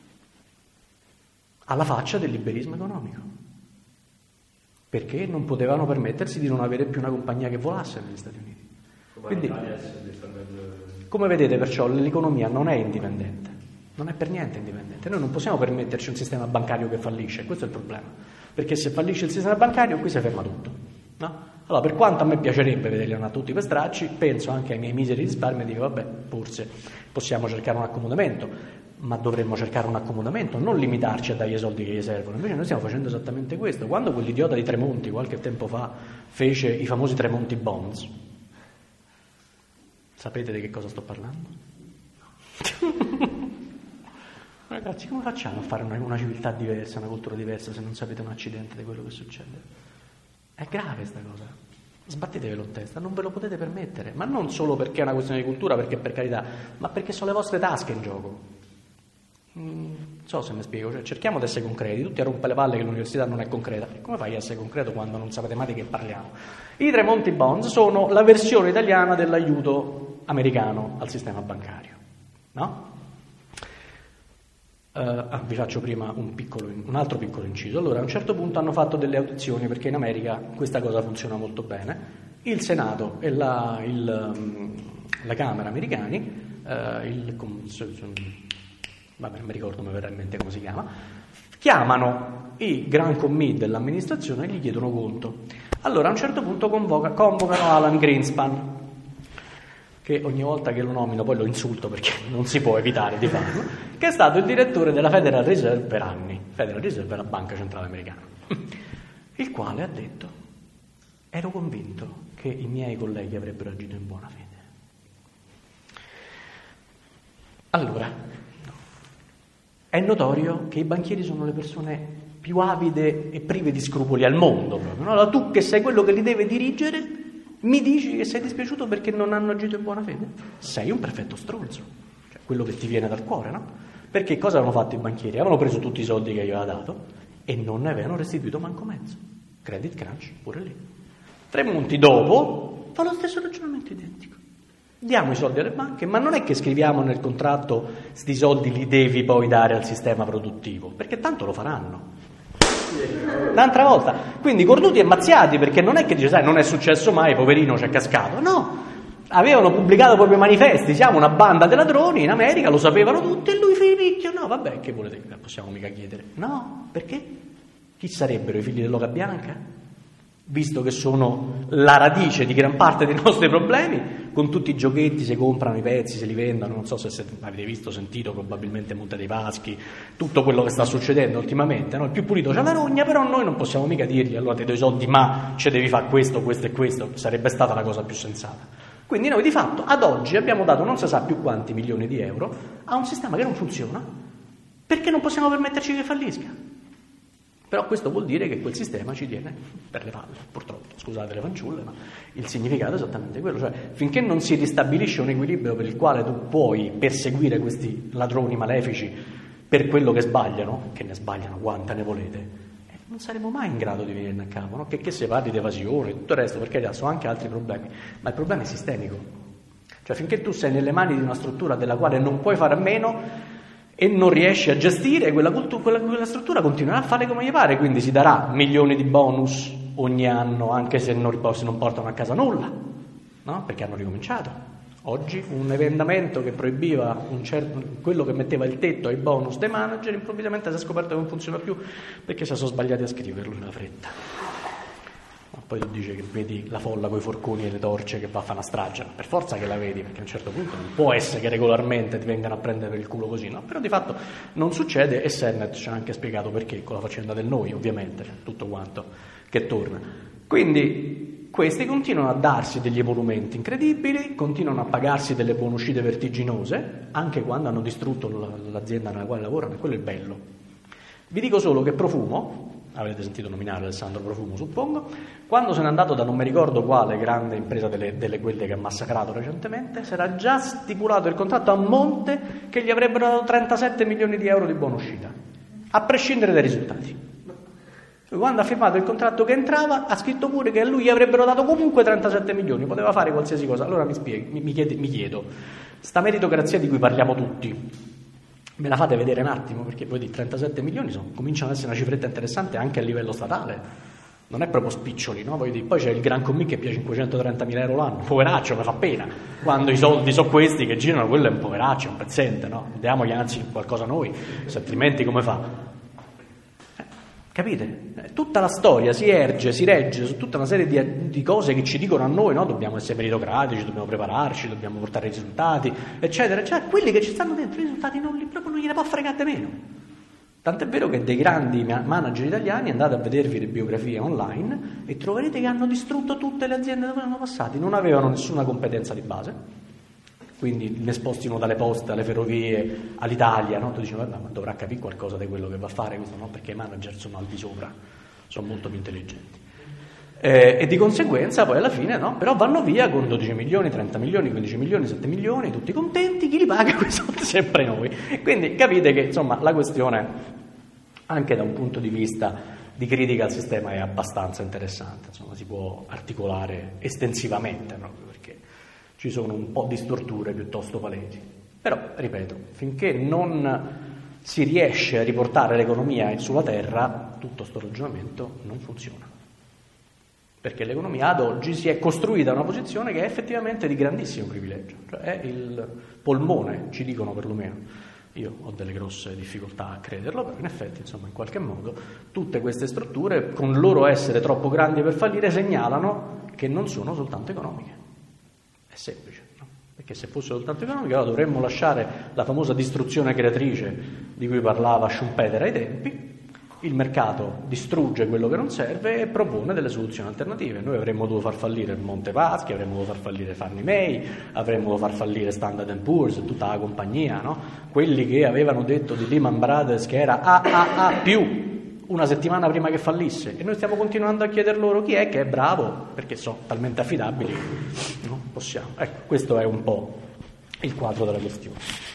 Alla faccia del liberismo economico. Perché non potevano permettersi di non avere più una compagnia che volasse negli Stati Uniti. Quindi, come vedete, perciò, l'economia non è indipendente, non è per niente indipendente. Noi non possiamo permetterci un sistema bancario che fallisce, questo è il problema. Perché se fallisce il sistema bancario, qui si ferma tutto, no? Allora, per quanto a me piacerebbe vederli andare tutti per stracci, penso anche ai miei miseri risparmi e dico, vabbè, forse possiamo cercare un accomodamento, ma dovremmo cercare un accomodamento, non limitarci a dargli i soldi che gli servono. Invece noi stiamo facendo esattamente questo. Quando quell'idiota di Tremonti, qualche tempo fa, fece i famosi Tremonti Bonds, sapete di che cosa sto parlando? Ragazzi, come facciamo a fare una, una civiltà diversa, una cultura diversa, se non sapete un accidente di quello che succede? È grave sta cosa. Sbattetevelo in testa, non ve lo potete permettere. Ma non solo perché è una questione di cultura, perché per carità, ma perché sono le vostre tasche in gioco. Mm, non so se mi spiego, cioè, cerchiamo di essere concreti. Tutti a rompere le palle che l'università non è concreta. E come fai a essere concreto quando non sapete mai di che parliamo? I Tremonti Bonds sono la versione italiana dell'aiuto americano al sistema bancario, no? Uh, ah, vi faccio prima un, piccolo, un altro piccolo inciso. Allora, a un certo punto hanno fatto delle audizioni, perché in America questa cosa funziona molto bene. Il Senato e la, il, um, la Camera americani, uh, il, vabbè, non mi ricordo, mi verrà in mente come si chiama, chiamano i Grand Commis dell'amministrazione e gli chiedono conto. Allora, a un certo punto convoca, convocano Alan Greenspan, che ogni volta che lo nomino poi lo insulto perché non si può evitare di farlo, che è stato il direttore della Federal Reserve per anni. Federal Reserve è la banca centrale americana, il quale ha detto: ero convinto che i miei colleghi avrebbero agito in buona fede. Allora, è notorio che i banchieri sono le persone più avide e prive di scrupoli al mondo, proprio, no? Allora, tu che sei quello che li deve dirigere, mi dici che sei dispiaciuto perché non hanno agito in buona fede? Sei un perfetto stronzo, cioè quello che ti viene dal cuore, no? Perché cosa avevano fatto i banchieri? Avevano preso tutti i soldi che gli aveva dato e non ne avevano restituito manco mezzo. Credit crunch, pure lì. Tremonti dopo fa lo stesso ragionamento identico. Diamo i soldi alle banche, ma non è che scriviamo nel contratto sti soldi li devi poi dare al sistema produttivo, perché tanto lo faranno. Un'altra volta, quindi cornuti e mazziati, perché non è che dice, sai, non è successo mai, poverino c'è cascato, no, avevano pubblicato proprio manifesti, siamo una banda di ladroni in America, lo sapevano tutti e lui finicchio, no vabbè, che volete, possiamo mica chiedere, no, perché? Chi sarebbero i figli dell'oca bianca? Visto che sono la radice di gran parte dei nostri problemi, con tutti i giochetti, si comprano i pezzi, se li vendono, non so se avete visto, sentito, probabilmente Monte dei Paschi, tutto quello che sta succedendo ultimamente, no? Il più pulito c'ha la rogna, però noi non possiamo mica dirgli, allora ti do i soldi, ma ci devi fare questo, questo e questo, sarebbe stata la cosa più sensata. Quindi noi di fatto ad oggi abbiamo dato non si sa più quanti milioni di euro a un sistema che non funziona, perché non possiamo permetterci che fallisca. Però questo vuol dire che quel sistema ci tiene per le palle, purtroppo, scusate le fanciulle, ma il significato è esattamente quello, cioè finché non si ristabilisce un equilibrio per il quale tu puoi perseguire questi ladroni malefici per quello che sbagliano, che ne sbagliano quante ne volete, eh, non saremo mai in grado di venirne a capo, no? Che, che si parli di evasione e tutto il resto, perché sono anche altri problemi, ma il problema è sistemico, cioè finché tu sei nelle mani di una struttura della quale non puoi fare a meno e non riesci a gestire, quella, cultu- quella, quella struttura continuerà a fare come gli pare, quindi si darà milioni di bonus ogni anno, anche se non, se non portano a casa nulla, no? Perché hanno ricominciato. Oggi un emendamento che proibiva un certo, quello che metteva il tetto ai bonus dei manager, improvvisamente si è scoperto che non funziona più perché si sono sbagliati a scriverlo in fretta. Poi tu dici che vedi la folla con i forconi e le torce che va a fare una strage, per forza che la vedi, perché a un certo punto non può essere che regolarmente ti vengano a prendere per il culo così, no? Però di fatto non succede e Sernet ci ha anche spiegato perché, con la faccenda del noi ovviamente, tutto quanto che torna. Quindi questi continuano a darsi degli emolumenti incredibili, continuano a pagarsi delle buonuscite vertiginose, anche quando hanno distrutto l'azienda nella quale lavorano, e quello è bello. Vi dico solo che Profumo, avete sentito nominare Alessandro Profumo, suppongo, quando se n'è andato da non mi ricordo quale grande impresa delle, delle quelle che ha massacrato recentemente, si era già stipulato il contratto a monte che gli avrebbero dato trentasette milioni di euro di buona uscita, a prescindere dai risultati. Quando ha firmato il contratto che entrava, ha scritto pure che a lui gli avrebbero dato comunque trentasette milioni, poteva fare qualsiasi cosa. Allora mi, spiego, mi, mi, chiede, mi chiedo, sta meritocrazia di cui parliamo tutti, me la fate vedere un attimo? Perché voi di trentasette milioni sono, cominciano ad essere una cifretta interessante anche a livello statale, non è proprio spiccioli, no? Poi, poi c'è il Gran Commis che piace cinquecentotrentamila euro l'anno, poveraccio, mi fa pena, quando i soldi sono questi che girano, quello è un poveraccio, un pezzente, no? Diamogli anzi qualcosa noi, se altrimenti come fa? Capite? Tutta la storia si erge, si regge su tutta una serie di, di cose che ci dicono a noi, no? Dobbiamo essere meritocratici, dobbiamo prepararci, dobbiamo portare i risultati, eccetera, eccetera. Quelli che ci stanno dentro i risultati non li, proprio non gliene può fregare meno. Tant'è vero che dei grandi manager italiani andate a vedervi le biografie online e troverete che hanno distrutto tutte le aziende dove erano passati, non avevano nessuna competenza di base. Quindi ne spostino dalle poste alle ferrovie all'Italia, no? Tu dici, vabbè, ma dovrà capire qualcosa di quello che va a fare questo, no? Perché i manager sono al di sopra, sono molto più intelligenti. Eh, e di conseguenza poi alla fine, no? Però vanno via con dodici milioni, trenta milioni, quindici milioni, sette milioni, tutti contenti, chi li paga? Quei soldi sempre noi. Quindi capite che insomma la questione, anche da un punto di vista di critica al sistema, è abbastanza interessante, insomma si può articolare estensivamente, no? Ci sono un po' di storture piuttosto palesi. Però, ripeto, finché non si riesce a riportare l'economia sulla terra, tutto sto ragionamento non funziona. Perché l'economia ad oggi si è costruita una posizione che è effettivamente di grandissimo privilegio, cioè è il polmone, ci dicono perlomeno. Io ho delle grosse difficoltà a crederlo, però in effetti, insomma, in qualche modo, tutte queste strutture, con il loro essere troppo grandi per fallire, segnalano che non sono soltanto economiche. Semplice, no? Perché se fosse soltanto economica allora dovremmo lasciare la famosa distruzione creatrice di cui parlava Schumpeter ai tempi, il mercato distrugge quello che non serve e propone delle soluzioni alternative. Noi avremmo dovuto far fallire il Monte Paschi, avremmo dovuto far fallire Fannie Mae, avremmo dovuto far fallire Standard and Poor's, tutta la compagnia, no? Quelli che avevano detto di Lehman Brothers che era A A A più una settimana prima che fallisse, e noi stiamo continuando a chieder loro chi è che è bravo, perché sono talmente affidabili, no? Possiamo. Ecco, questo è un po' il quadro della questione.